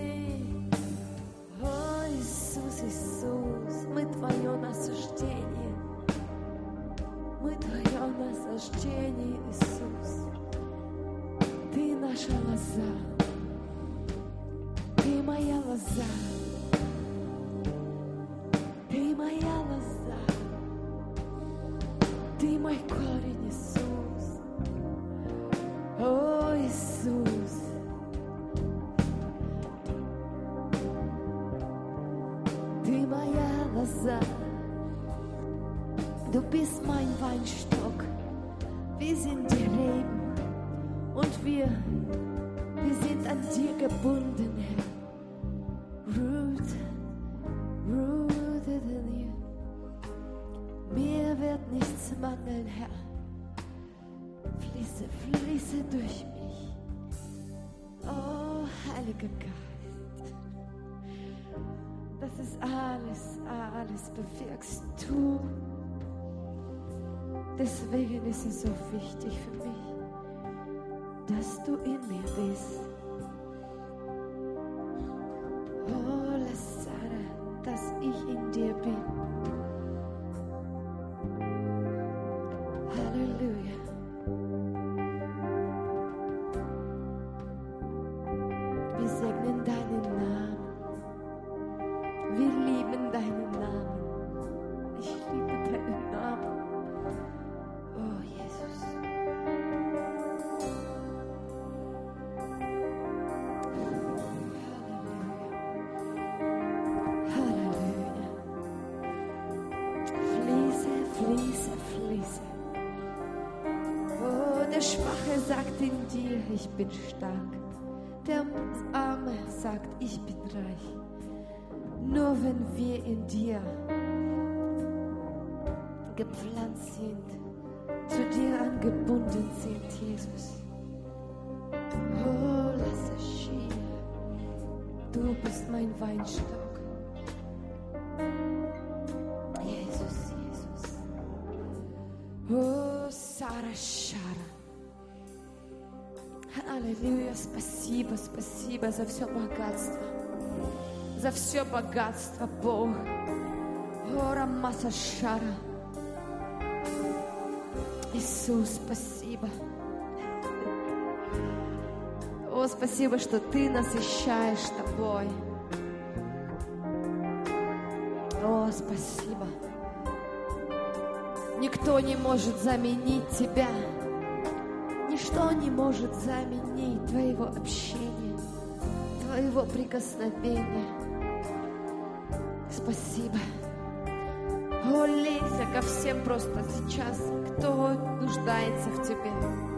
Speaker 1: О, Иисус, Иисус, мы Твое насаждение. Мы Твое насаждение, Иисус. Ты наша лоза. Ты моя лоза. Ты моя лоза. Ты мой корень, Иисус. О, Иисус. Ты моя лоза. Du bist mein Weinstock. Wir sind die Reben. Und wir sind an dir gebunden, Herr. Rooted in you. Mir wird nichts mangeln, Herr. Fließe durch mich. Oh, Heiliger Geist. Das ist alles bewirkst du. Deswegen ist es so wichtig für mich, dass du in mir bist. Oh, Lazare, dass ich in dir bin. Halleluja. Wir segnen deinen Namen. Wir lieben deinen Namen. Ich liebe deinen Namen. Oh, Jesus. Halleluja. Fließe. Oh, der Schwache sagt in dir, ich bin stark. Der Arme sagt, ich bin reich. Nur wenn wir in dir gepflanzt sind, zu dir an gebunden sind, Jesus. Oh, lass es geschehen. Du bist mein Weinstock. Jesus, Jesus. Oh, Сара Шара. Аллилуйя, спасибо, спасибо за все богатство. За все богатство, Бог. Ора Маса Шара. Иисус, спасибо. О, спасибо, что Ты насыщаешь Тобой. О, спасибо. Никто не может заменить Тебя. Ничто не может заменить Твоего общения, Твоего прикосновения. Спасибо. О, лейся ко всем просто сейчас, кто нуждается в Тебе.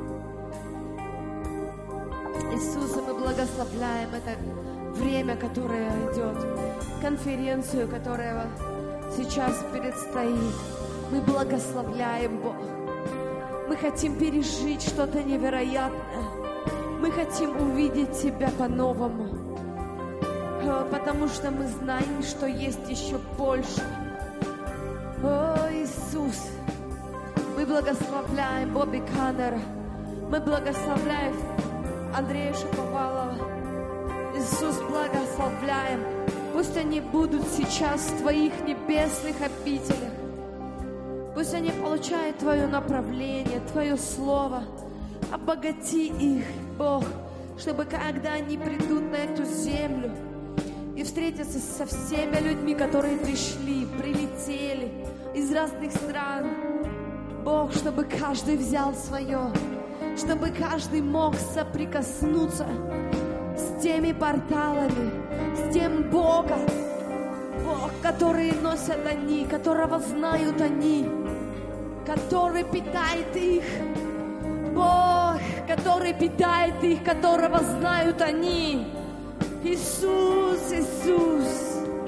Speaker 1: Иисуса, мы благословляем это время, которое идет, конференцию, которая сейчас предстоит. Мы благословляем, Бог. Мы хотим пережить что-то невероятное. Мы хотим увидеть Тебя по-новому. Потому что мы знаем, что есть еще больше. О, Иисус, мы благословляем Бобби Каннера. Мы благословляем Андрея Шаповалова. Иисус, благословляем. Пусть они будут сейчас в Твоих небесных обителях. Пусть они получают Твое направление, Твое Слово. Обогати их, Бог, чтобы когда они придут на эту землю и встретятся со всеми людьми, которые прилетели из разных стран, Бог, чтобы каждый взял свое, чтобы каждый мог соприкоснуться с теми порталами, с тем Богом, Бог, который носят они, которого знают они, который питает их, Бог, который питает их, которого знают они. Иисус, Иисус.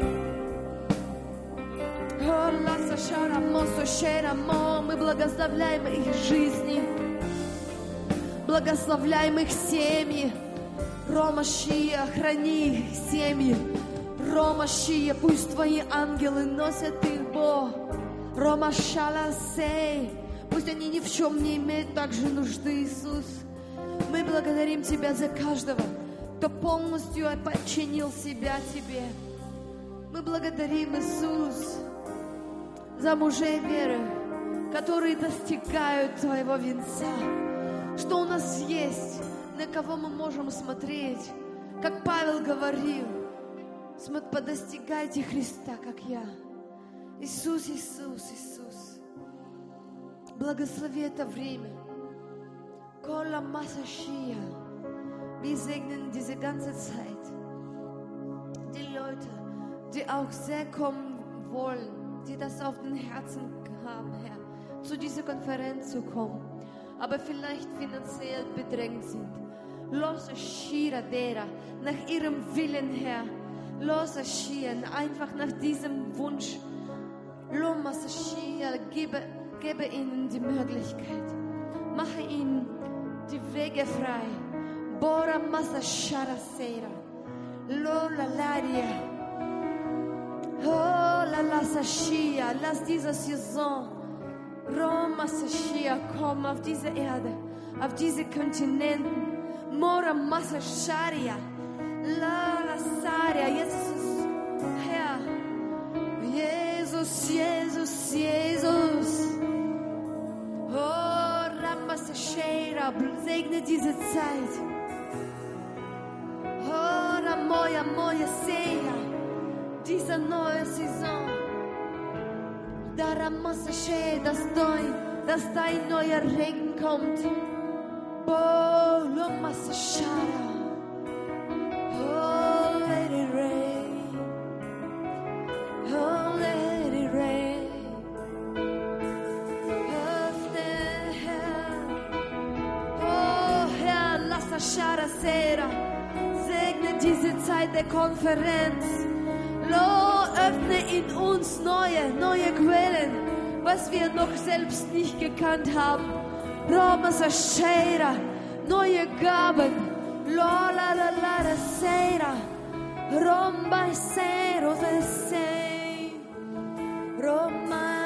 Speaker 1: Мы благословляем их жизни, благословляем их семьи. Рома Шия, храни их семьи. Рома Шия, пусть Твои ангелы носят их, Бог. Рома Шаласей, пусть они ни в чем не имеют также нужды, Иисус. Мы благодарим Тебя за каждого, кто полностью подчинил себя Тебе. Мы благодарим, Иисус, за мужей веры, которые достигают Твоего венца. Что у нас есть, на кого мы можем смотреть. Как Павел говорил, подостигайте Христа, как я. Иисус, Иисус, Иисус. Благослови это время. Кола Масашия. Wir segnen diese ganze Zeit die Leute, die auch sehr kommen wollen, die das auf den Herzen haben, Herr, zu dieser Konferenz zu kommen, aber vielleicht finanziell bedrängt sind. Los Shira Dera, nach ihrem Willen, Herr. Los Shira, einfach nach diesem Wunsch. Lomas Shira, gebe ihnen die Möglichkeit. Mache ihnen die Wege frei. Bora Masa Shara Sera. Lola Laria. Oh, la Sashia, lass diese Saison Roma Sashia kommen auf diese Erde, auf diese Kontinenten. Mora Masa Sharia. La Saria, Jesus, Herr. Jesus, Jesus, Jesus. Oh, Ramasashera, segne diese Zeit. Oh, Ramoya, Moya, Seya, diese neue Saison. Da Ramasashera, dass dein neuer Regen kommt. Oh, Lomasashara. Oh, let it rain. Oh, let it rain. Oh, Herr, lass das Schara Sera. Segne diese Zeit der Konferenz. Öffne in uns neue Quellen, was wir noch selbst nicht gekannt haben. Roma Sashera, neue Gaben. Lola la la la Sera, Roma Sero Sei, Roma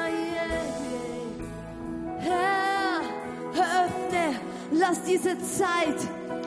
Speaker 1: Herr, öffne, lass diese Zeit,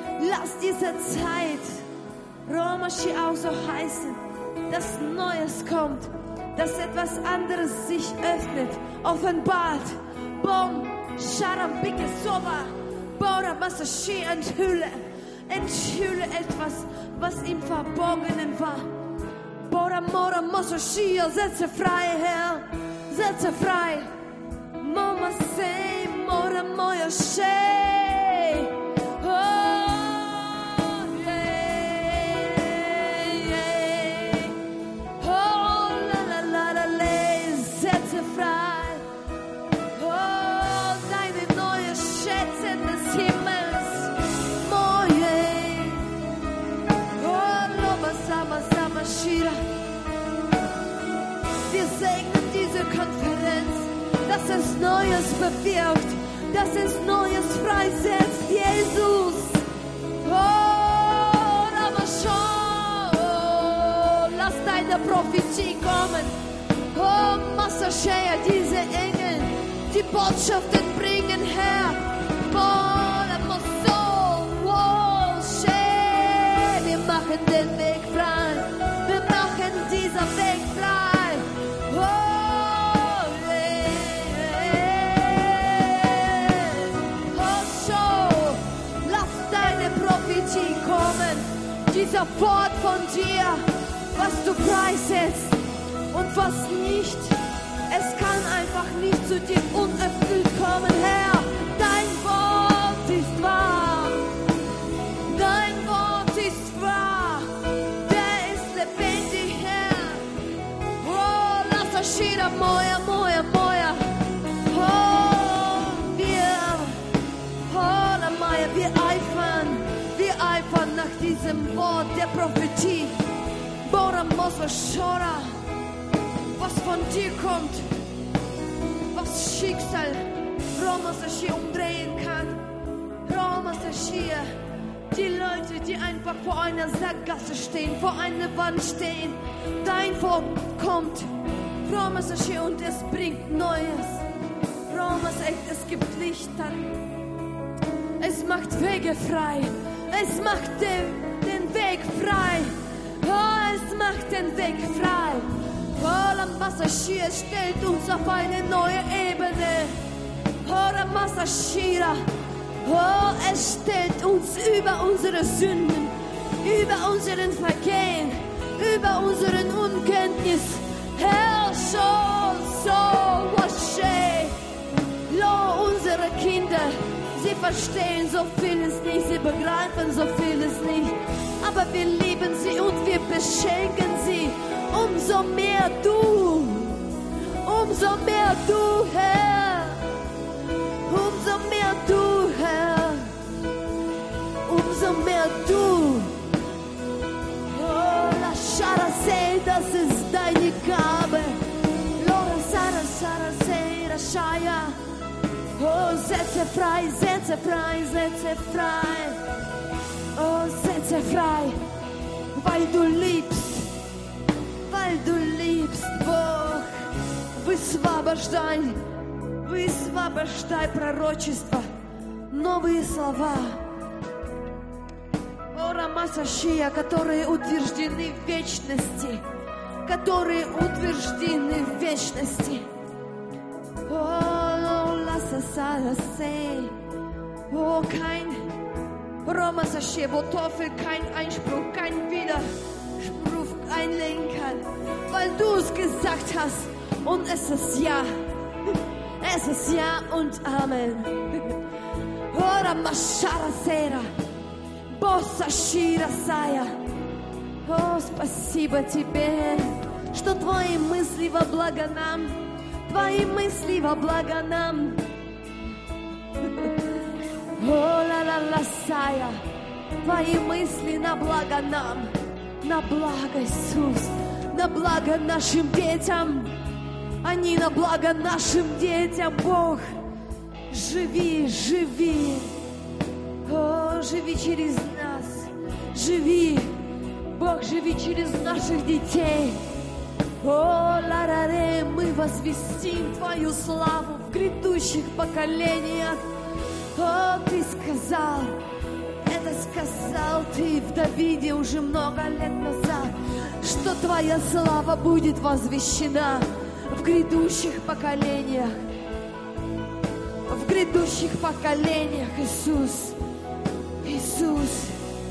Speaker 1: Roma Shiau so heißen, dass Neues kommt, dass etwas anderes sich öffnet, offenbart. Bom, Sharambike Soba, Bora Masashi enthülle etwas, was im Verborgenen war. Bora Mora Masashi, setze frei, Herr, setze frei. Mama say, Mora Moya Shay. Wir segnen diese Konferenz, dass es Neues bewirkt, dass es Neues freisetzt, Jesus. Oh, aber schon, lass deine Prophetie kommen. Oh, Massachea, diese Engel, die Botschaften bringen, Herr. Oh, wir machen den Weg frei. Wir machen dieser Weg frei. Oh, oh, so. Lass deine Prophetie kommen. Dieser Wort von dir, was du freisetzt und was nicht. Es kann einfach nicht zu dir unerfüllt kommen, Herr. Dein Wort ist wahr. Dein Wort ist wahr. Der ist lebendig, Herr. Oh, lass das Schira, Moja. Oh, wir eifern nach diesem Wort der Prophetie. Bora Mosa Shora. Was von dir kommt, was Schicksal Roma Sashia umdrehen kann. Roma Sashia, die Leute, die einfach vor einer Sackgasse stehen, vor einer Wand stehen. Dein Volk kommt, Roma Sashia, und es bringt Neues. Roma sagt, es gibt Licht dann. Es macht Wege frei. Es macht den Weg frei. Oh, es macht den Weg frei. Oh, Lamasashira stellt uns auf eine neue Ebene. Oh, Lamasashira. Oh, es stellt uns über unsere Sünden, über unseren Vergehen, über unseren Unkenntnis. Herr, so, wasche. Lo, unsere Kinder, sie verstehen so vieles nicht, sie begreifen so vieles nicht. Aber wir lieben sie und wir beschenken sie. Umso mehr du, Herr. Umso mehr du, Herr. Umso mehr du. Oh, la Shara sei, das ist deine Gabe. Lora Sara sei, Rashaya. Oh, setze frei, setze frei, setze frei. Oh, setze frei, weil du liebst. Weil du liebst, Бог. Высвобождай пророчество, новые слова. О, Рамасашия, которые утверждены в вечности. Которые утверждены в вечности. О, Ласасаласей. О, kein Рамасашия, wo Teufel kein Einspruch, kein Widerspruch einlegen kann, weil du es gesagt hast und es ist ja. Es ist ja und Amen. Ora Mashara Sera, Bossa Shira Saya. О, спасибо тебе, что твои мысли во благо нам, твои мысли во благо нам. О, ла-ла-ла, Сая, твои мысли на благо нам, на благо Иисус, на благо нашим детям. Они на благо нашим детям, Бог. Живи, живи. О, живи через нас. Живи. Бог, живи через наших детей. О, ла-ра-ре, мы возвестим Твою славу в грядущих поколениях. О, Ты сказал, это сказал Ты в Давиде уже много лет назад, что Твоя слава будет возвещена в грядущих поколениях. В грядущих поколениях, Иисус. Иисус.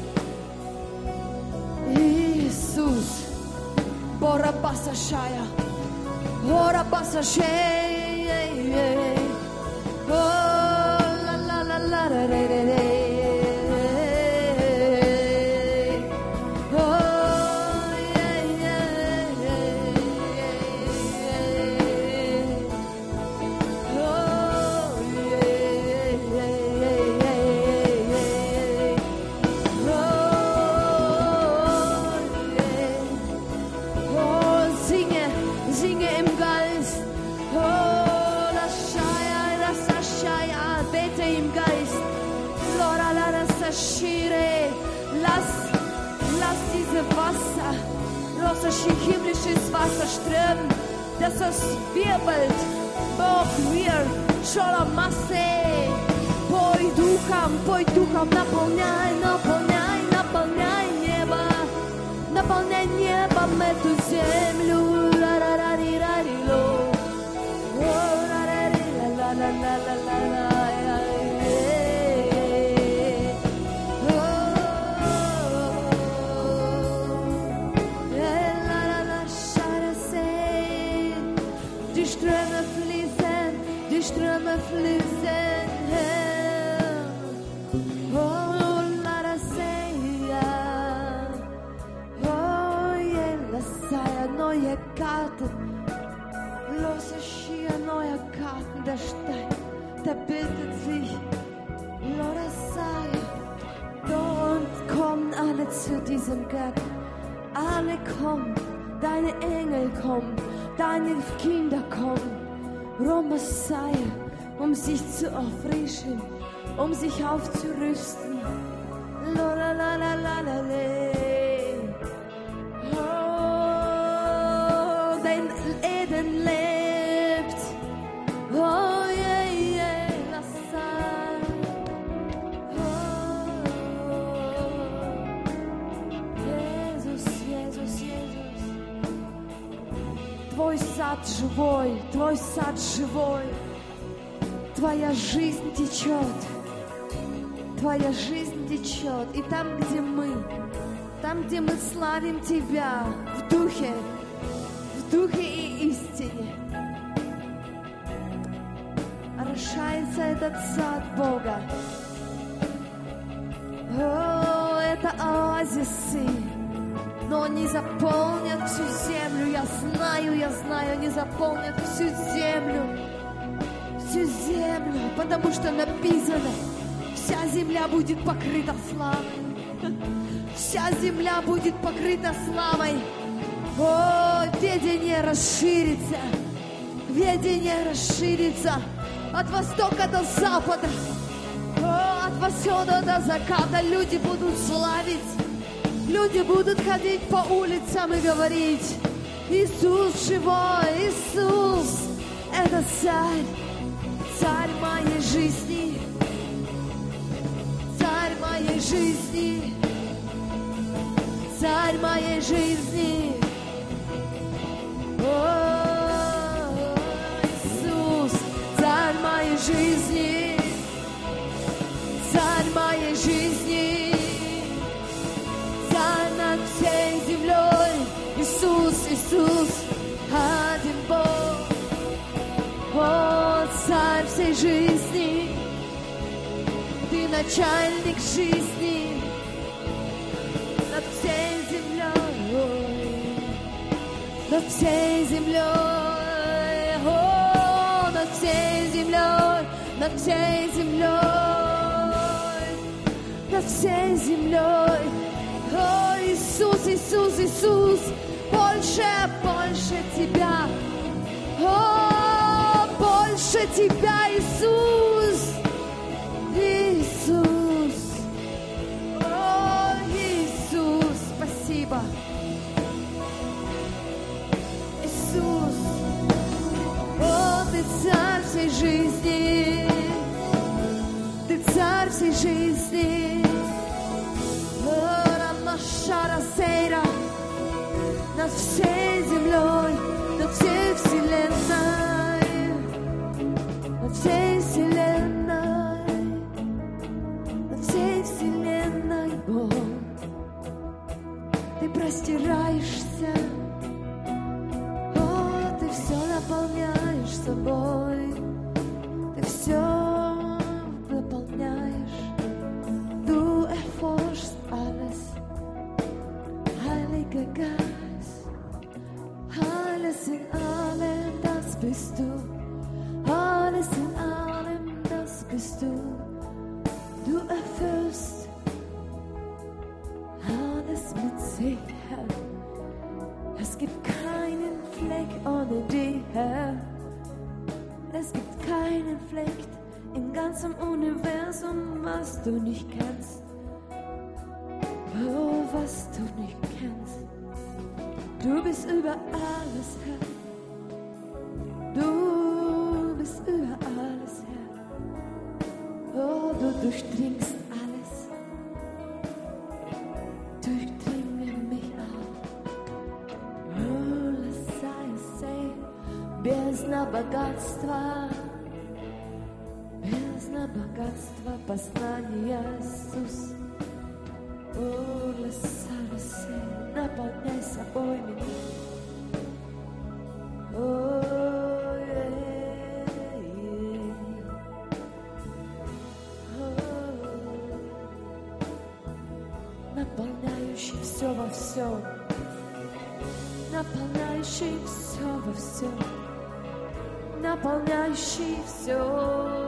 Speaker 1: Иисус. Бора басашая. Бора басашая. О, ла-ла-ла-ла-ра-ре-ре-ре. Lass diese Wasser, himmlisches Wasser strömen, dass es wirbelt. Бог, мир, шаламасе. Пой духом, наполняй, наполняй, наполняй небо. Наполняй небом эту землю. Ла-ра-ра-ри-ра-ри-ло. Ла-ра-ра-ри-ла-ла-ла-ла-ла-ла. Die Ströme fließen her. Oh, Laraseia. Oh, Jelasaya, neue Karten. Lose Schia, neue Karten. Der Stein, der bildet sich. Lorasaya. Und kommen alle zu diesem Gott. Alle kommen. Deine Engel kommen. Deine Kinder kommen. Romasaya, sich zu erfrischen, sich aufzurüsten. Oh, dein Eden lebt. Oh, yeah, yeah, lass sein. Oh, Jesus, Jesus, Jesus. Твой сад живой, Твоя жизнь течет, и там, где мы славим Тебя в духе и истине, орошается этот сад Бога. О, это оазисы. Но они заполнят всю землю, я знаю, они заполнят всю землю, потому что написано, вся земля будет покрыта славой, вся земля будет покрыта славой. О, ведение расширится от востока до запада, о, от восхода до заката. Люди будут славить. Люди будут ходить по улицам и говорить: Иисус живой, Иисус — это царь моей жизни, царь моей жизни, царь моей жизни. О, Иисус, царь моей жизни, царь моей жизни. Над всей землей Иисус, Иисус, один Бог. О, царь всей жизни, Ты начальник жизни над всей землей, над всей землей, о, над всей землей, над всей землей, над всей землей. О, Иисус, Иисус, Иисус, больше Тебя. О, больше Тебя, Иисус. нашей жизни. Шарасейра над всей землей, над всей вселенной, над всей вселенной, над всей вселенной, Бог. Ты простираешься, о, ты все наполняешь собой, ты все наполняешь. Du erforschst alles, Heiliger Geist, alles in allem, das bist du, alles in allem, das bist du. Du erfüllst alles mit sich, Herr. Es gibt keinen Fleck ohne dich, Herr. Es gibt keinen Fleck im ganzen Universum, was du nicht kennst. Oh, was du nicht kennst. Du bist über alles, Herr. Du bist über alles, Herr. Oh, du durchdringst alles. Durchdringe mich auch. Oh, lass sei, бездна богатства. Бездна богатства познания, Иисус. О, ласарase, наполняй собой меня. О, наполняющий все во всем, наполняющий все во всем, наполняющий все.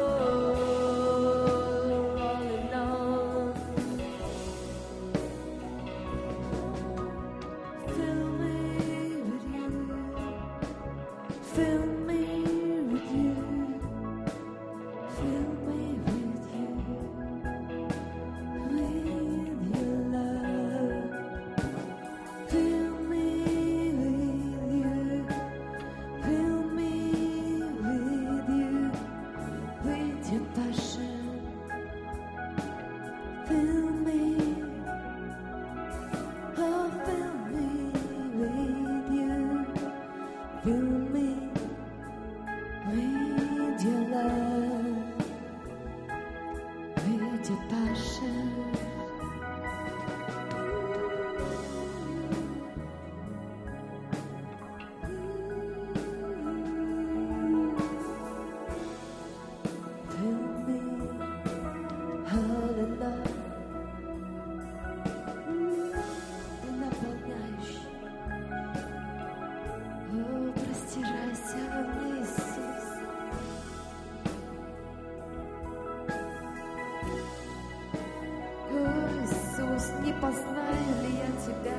Speaker 1: Не познаю ли я тебя,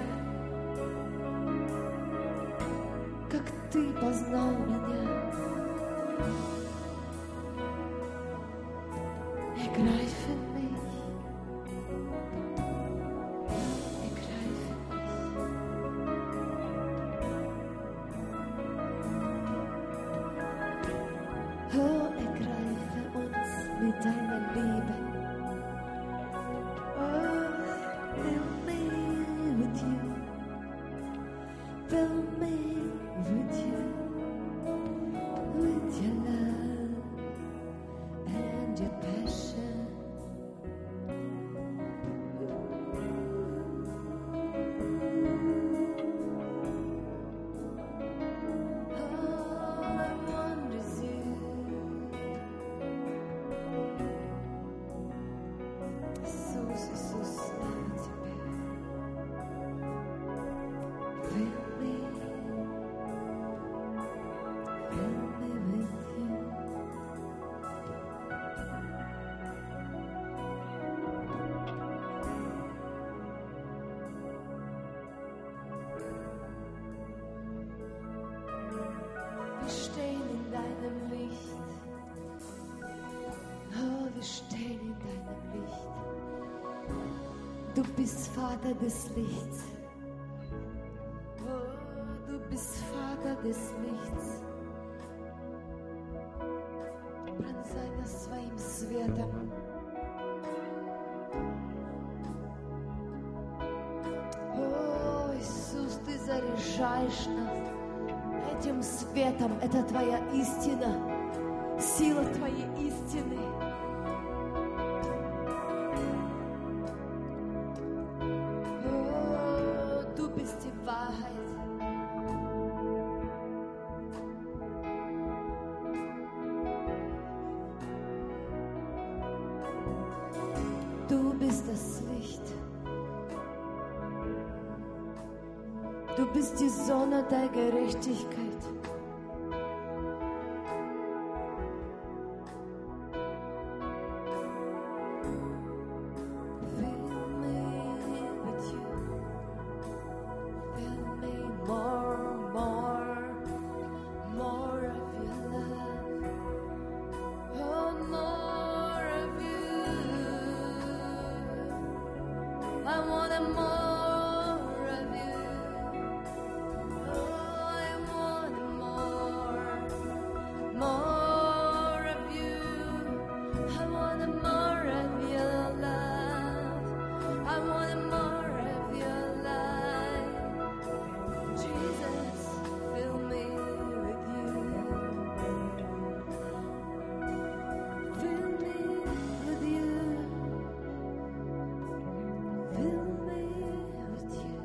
Speaker 1: как ты познал меня? Ergreife mich, ergreife mich. Oh, ergreife uns mit deiner Liebe. Du bist Vater des Lichts. Oh, du bist Vater des Lichts. Пронзай нас своим светом. заряжаешь нас этим светом. Это Твоя истина, сила Твоей истины. О, Du bist die Wahrheit. Du bist das Licht. Du bist die Sonne der Gerechtigkeit. Fill me with you. Fill me more, more, more of your love. Oh, more of you. I want more of you. Oh, I want more of you. I want more of your love. I want more of your light. Jesus, fill me with you. Fill me with you. Fill me with you.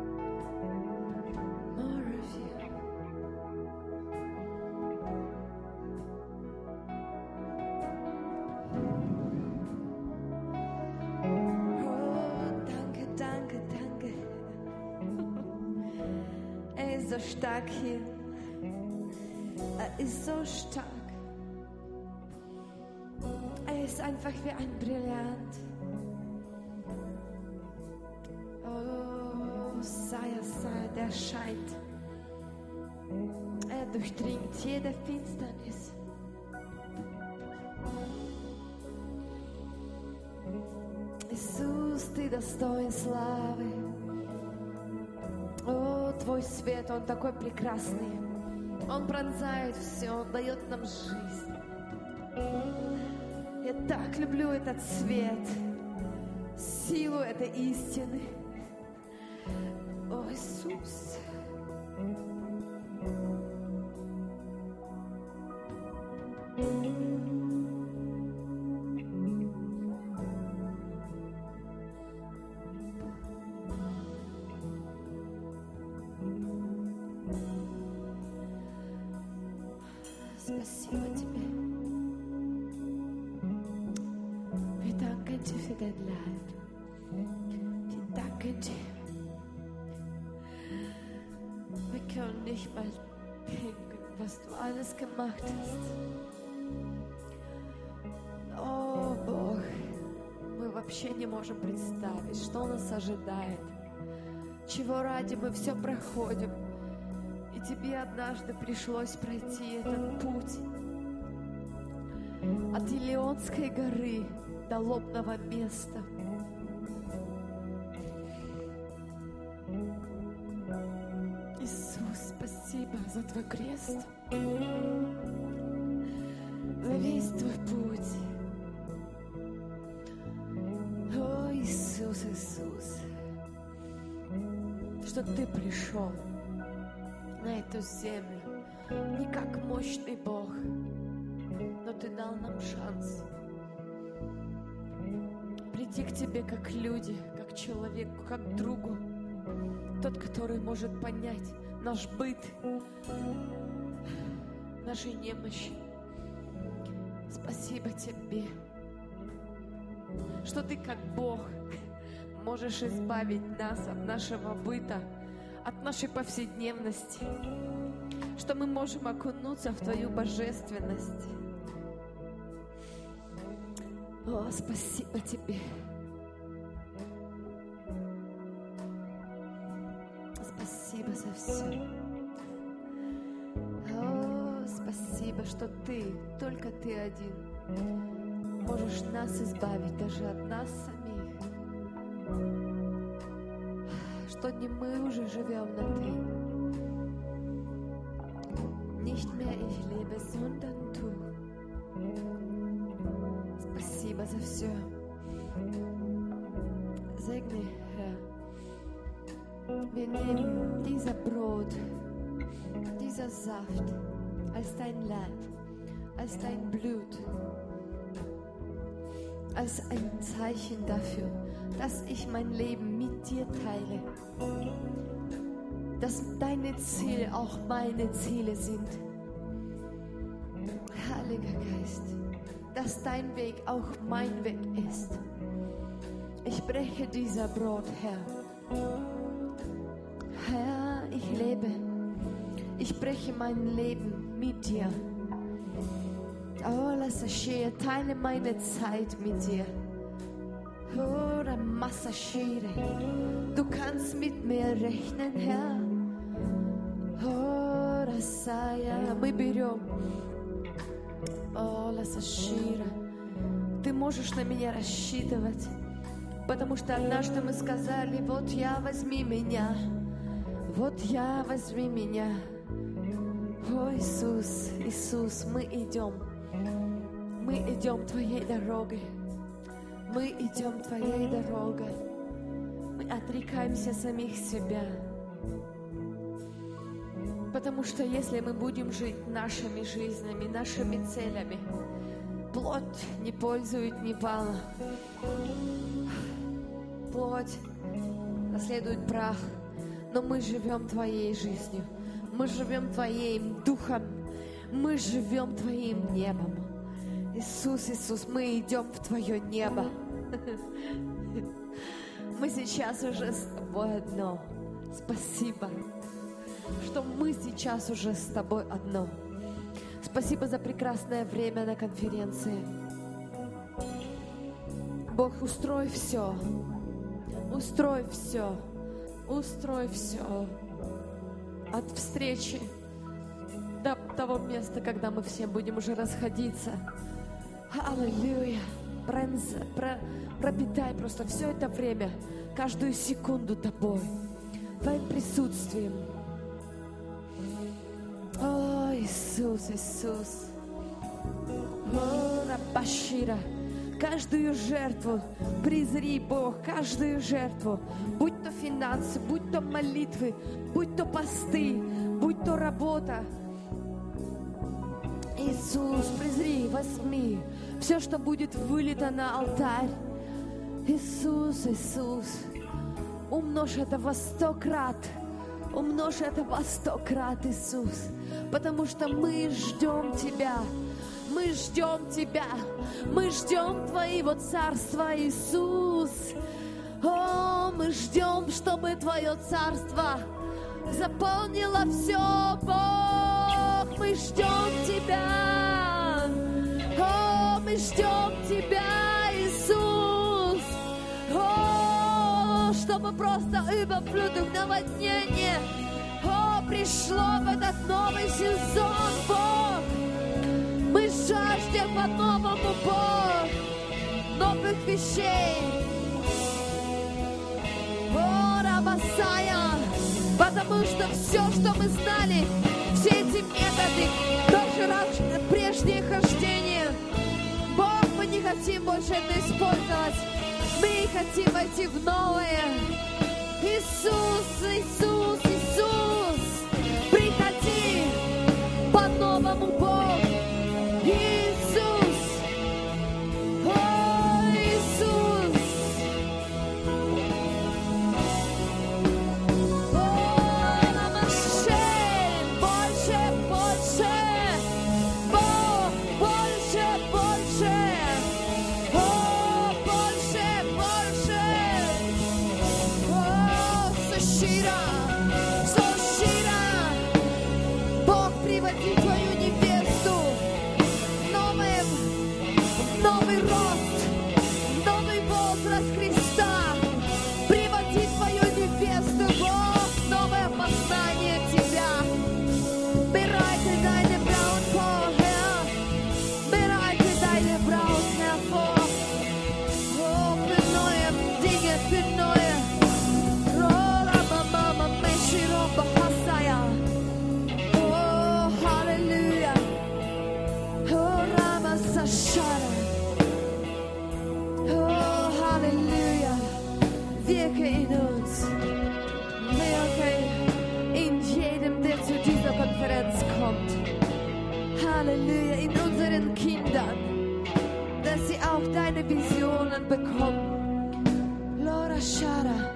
Speaker 1: More of you. Oh, danke, danke, danke. Ist so stark hier. Ist so stark. Ist einfach wie ein Brillant. Oh, Saya, der scheint. Durchdringt jede Finsternis. Иисус, Ты достоин славы. О, Твой свет, Он такой прекрасный. Он пронзает все, Он дает нам жизнь. Я так люблю этот свет, силу этой истины. О, Иисус. Спасибо Тебе. Wir danken Dir für dein Leid. Wir danken Dir. Wir können nicht mal denken, was Du alles gemacht hast. О, Бог, мы вообще не можем представить, что нас ожидает, чего ради мы все проходим. И Тебе однажды пришлось пройти этот путь от Илионской горы до лобного места. Иисус, спасибо за Твой крест, за весь Твой путь. О, Иисус, Иисус, что Ты пришел на эту землю не как мощный Бог, но Ты дал нам шанс прийти к Тебе как люди, как человеку, как другу, тот, который может понять наш быт, наши немощи. Спасибо Тебе, что Ты как Бог можешь избавить нас от нашего быта, от нашей повседневности, что мы можем окунуться в Твою божественность. О, спасибо Тебе. Спасибо за все. О, спасибо, что Ты, только Ты один, можешь нас избавить даже от нас самих. Что не мы уже живем, но Ты. Nicht mehr ich lebe, sondern Du. Спасибо за все. Segne, Herr, Wir nehmen dieser Brot, dieser Saft als dein Leib, als dein Blut, als ein Zeichen dafür, dass ich mein Leben mit dir teile. Dass deine Ziele auch meine Ziele sind. Heiliger Geist, dass dein Weg auch mein Weg ist. Ich breche dieser Brot, Herr. Herr, ich lebe. Ich breche mein Leben mit dir. Oh, lass es geschehen. Teile meine Zeit mit dir. Oh, du kannst mit mir rechnen, Herr. Oh, Расая, мы берем. О, Ласашира, ты можешь на меня рассчитывать, потому что однажды мы сказали: вот я, возьми меня, вот я, возьми меня. О, Иисус, Иисус, мы идем Твоей дорогой, мы идем Твоей дорогой, мы отрекаемся самих себя. Потому что если мы будем жить нашими жизнями, нашими целями, плоть не пользует ни пала. Плоть наследует прах, но мы живем Твоей жизнью, мы живем Твоим Духом, мы живем Твоим небом. Иисус, Иисус, мы идем в Твое небо. Мы сейчас уже с Тобой одно. Спасибо, что мы сейчас уже с Тобой одно. Спасибо за прекрасное время на конференции. Бог, устрой все. Устрой все. Устрой все. От встречи до того места, когда мы все будем уже расходиться. Аллилуйя. Пропитай просто все это время, каждую секунду Тобой, Твоим присутствием. О, Иисус, Иисус. О, Рабашира. Каждую жертву призри, Бог, каждую жертву. Будь то финансы, будь то молитвы, будь то посты, будь то работа. Иисус, призри, возьми все, что будет вылито на алтарь. Иисус, Иисус, умножь это во 100 крат. Умножь это во 100 крат, Иисус. Потому что мы ждем Тебя. Мы ждем Тебя. Мы ждем Твоего Царства, Иисус. О, мы ждем, чтобы Твое Царство заполнило все, Бог. Мы ждем Тебя. О, мы ждем Тебя, Иисус. О, чтобы просто überflutung, наводнение, о, пришло в этот новый сезон, Бог. Мы жаждем по-новому, Бог, новых вещей. О, Рабасая, потому что все, что мы знали, все эти методы, даже прежнее хождение, Бог, мы не хотим больше это использовать. Мы хотим войти в новое. Иисус, Иисус, Иисус, приходи по-новому, Бог. Иисус, о, Иисус, о, намаше, больше, больше, Бог, больше, больше, о, больше, больше, о, Сашира, Сашира, Бог, приводи Твою невесту. Новый рост, новый возраст Христа. Приводи Твою невесту, Бог, новое познание Тебя. Bereite deine Braut vor, Herr. Bereite deine Braut, Herr, vor. Oh, für neue Dinge, für neue. Rola, Mama, Meshiro, Bahasaya. Oh, Halleluja. Oh, Rama, Sashara. Visionen bekommen. Lora Shara,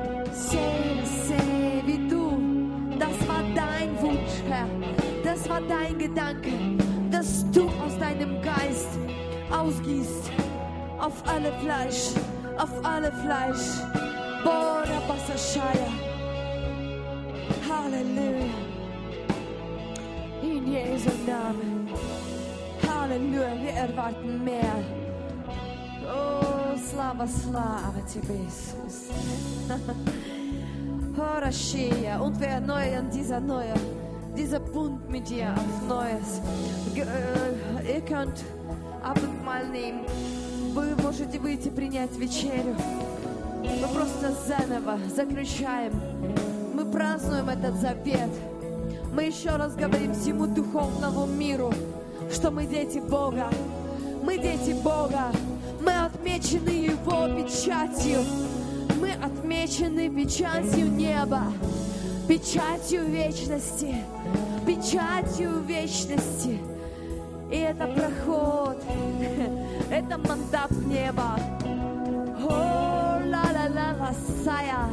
Speaker 1: Seh, wie du. Das war dein Wunsch, Herr. Das war dein Gedanke, dass du aus deinem Geist ausgießt auf alle Fleisch, auf alle Fleisch. Bora Basashaya. Halleluja. In Jesu Namen. Halleluja. Wir erwarten mehr. Oh, Slava тебе, Иисус. Horashia. Und wir erneuern dieser Bund mit dir auf Neues. Ihr könnt Abendmahl nehmen. Вы можете выйти принять вечерю. Мы просто заново заключаем. Мы празднуем этот завет. Мы еще раз говорим всему духовному миру, что мы дети Бога. Мы дети Бога. Мы отмечены Его печатью. Мы отмечены печатью неба. Печатью вечности. Печатью вечности. И это проход. Это мандат неба. О, ла-ла-ла-ла, сая.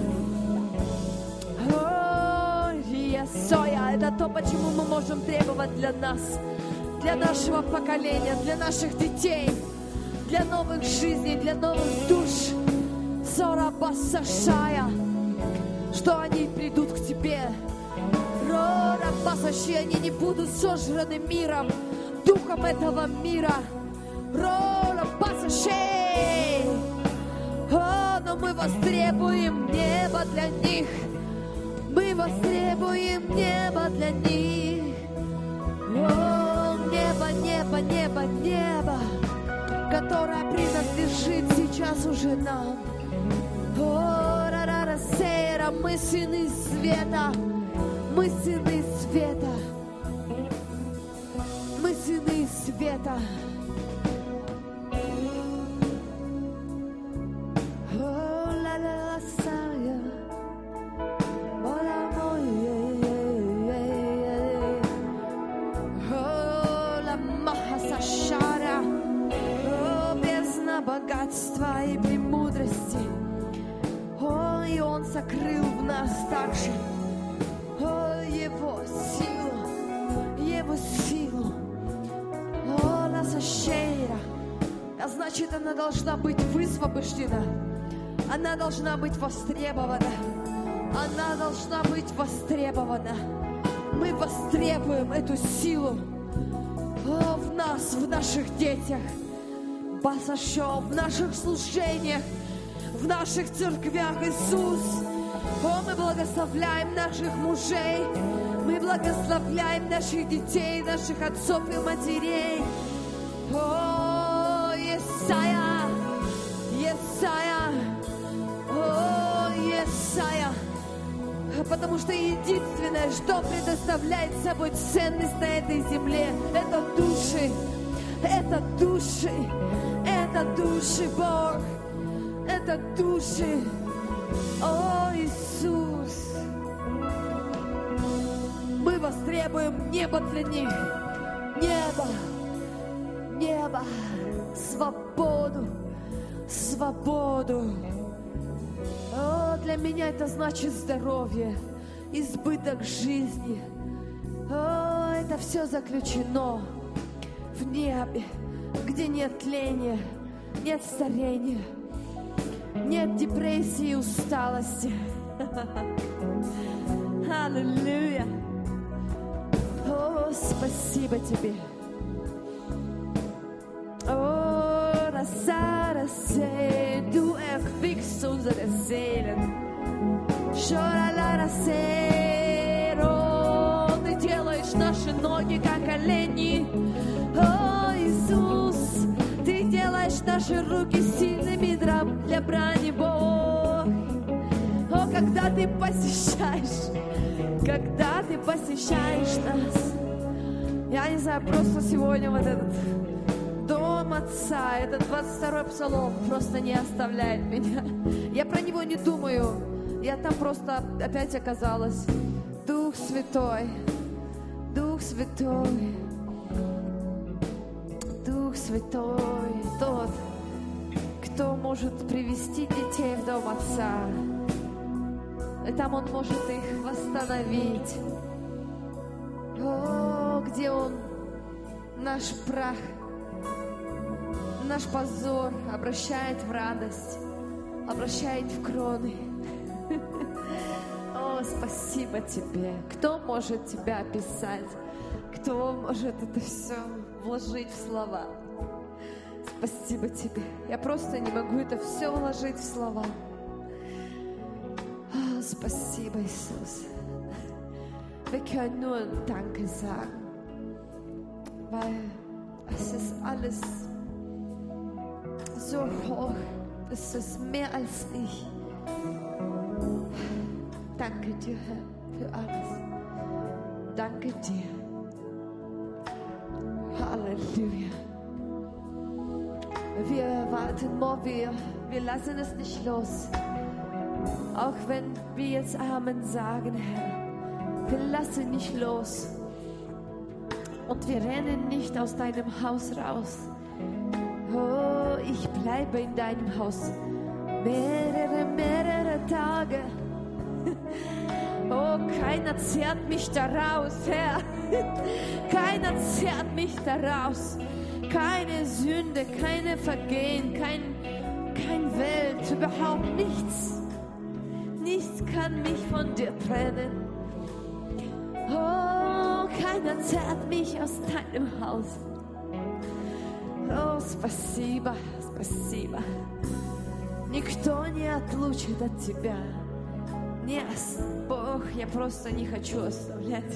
Speaker 1: О, Иесоя. Это то, почему мы можем требовать для нас, для нашего поколения, для наших детей, для новых жизней, для новых душ. Сора Басашая. Что они придут к Тебе. Рора Басаши, они не будут сожраны миром, духом этого мира. Рора Басаши. О, но мы востребуем небо для них. Мы востребуем небо для них. О, небо, небо, небо, небо, которое принадлежит сейчас уже нам. О, ра-ра-ра, сера, мы сыны света. Мы сыны света. Мы сыны света. О, ла-ла-ла, сая. О, ла махасашара. О, бездна богатства и премудрости. О, и Он сокрыл в нас также Его силу. О, Ласашейра. А значит, она должна быть высвобождена. Она должна быть востребована. Она должна быть востребована. Мы востребуем эту силу в нас, в наших детях. Басашо, в наших служениях, в наших церквях, Иисус. О, мы благословляем наших мужей, мы благословляем наших детей, наших отцов и матерей. О, Есая, Есая, о, Есая. Потому что единственное, что предоставляет собой ценность на этой земле, это души, это души, это души, Бог, это души. О, Иисус, мы востребуем небо для них, небо, небо, свободу, свободу. О, для меня это значит здоровье, избыток жизни. О, это все заключено в небе, где нет тления, нет старения. Нет депрессии и усталости. Аллилуйя. О, спасибо Тебе. О, Расе, Du erquickst unsere Seelen. Ты делаешь наши ноги как олени. О, Иисус, Ты делаешь наши руки сильными для брани, Бог. О, когда Ты посещаешь нас. Я не знаю, просто сегодня вот этот дом Отца, этот 22-й псалом просто не оставляет меня. Я про него не думаю. Я там просто опять оказалась. Дух Святой, Дух Святой, Дух Святой, тот, может привести детей в дом Отца. И там Он может их восстановить. О, где Он наш прах, наш позор обращает в радость, обращает в кроны. О, спасибо Тебе. Кто может Тебя описать? Кто может это все вложить в слова? Спасибо Тебе. Я просто не могу это все вложить в слова. О, спасибо, Иисус. Wir können nur Danke sagen, weil es ist alles so hoch, es ist mehr als ich. Danke dir, Herr, für alles. Danke dir. Halleluja. Wir warten nur, wir lassen es nicht los. Auch wenn wir jetzt Amen sagen, Herr. Wir lassen nicht los. Und wir rennen nicht aus deinem Haus raus. Oh, ich bleibe in deinem Haus. Mehrere Tage. Oh, keiner zerrt mich da raus, Herr. Keiner zerrt mich da raus. Keine Sünde, keine Vergehen, kein Welt, überhaupt nichts. Nichts kann mich von dir trennen. Oh, keiner zerrt mich aus deinem Haus. О, спасибо, спасибо. Никто не отлучит от Тебя. Нет, Бог, я просто не хочу оставлять.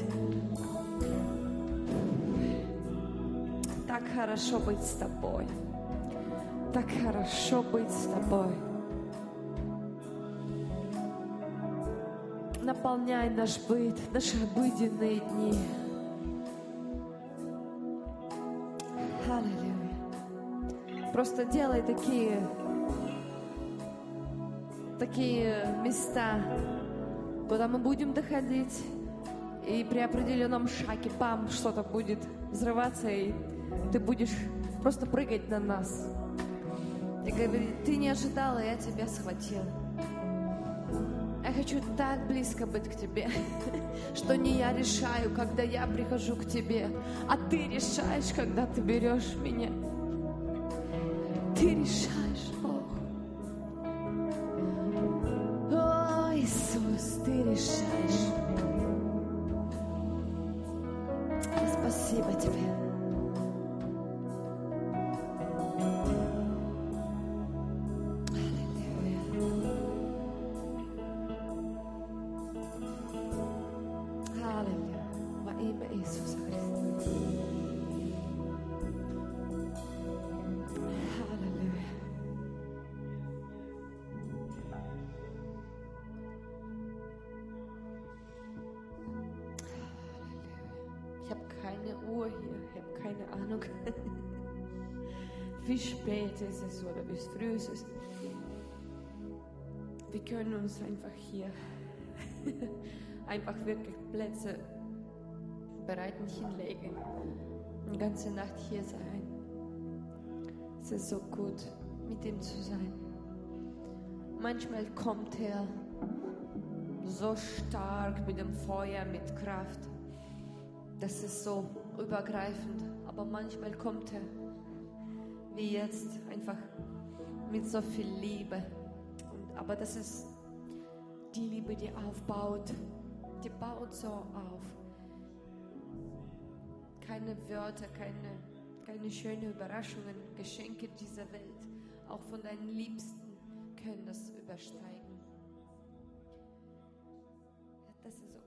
Speaker 1: Так хорошо быть с Тобой. Так хорошо быть с Тобой. Наполняй наш быт, наши обыденные дни. Аллилуйя. Просто делай такие места, куда мы будем доходить, и при определенном шаге, бам, что-то будет взрываться, и ты будешь просто прыгать на нас. И говорить, ты не ожидала, я тебя схватил. Я хочу так близко быть к Тебе, что не я решаю, когда я прихожу к Тебе, а Ты решаешь, когда Ты берешь меня. Ты решаешь, Бог. О, Иисус, Ты решаешь. Спасибо Тебе. Ich habe keine Uhr hier, ich habe keine Ahnung, wie spät ist es oder wie früh ist es. Wir können uns einfach hier, einfach wirklich Plätze bereiten, hinlegen und die ganze Nacht hier sein. Es ist so gut, mit ihm zu sein. Manchmal kommt er so stark mit dem Feuer, mit Kraft. Das ist so übergreifend, aber manchmal kommt er, wie jetzt, einfach mit so viel Liebe. Aber das ist die Liebe, die aufbaut, die baut so auf. Keine Wörter, keine schönen Überraschungen, Geschenke dieser Welt, auch von deinen Liebsten, können das übersteigen. Das ist so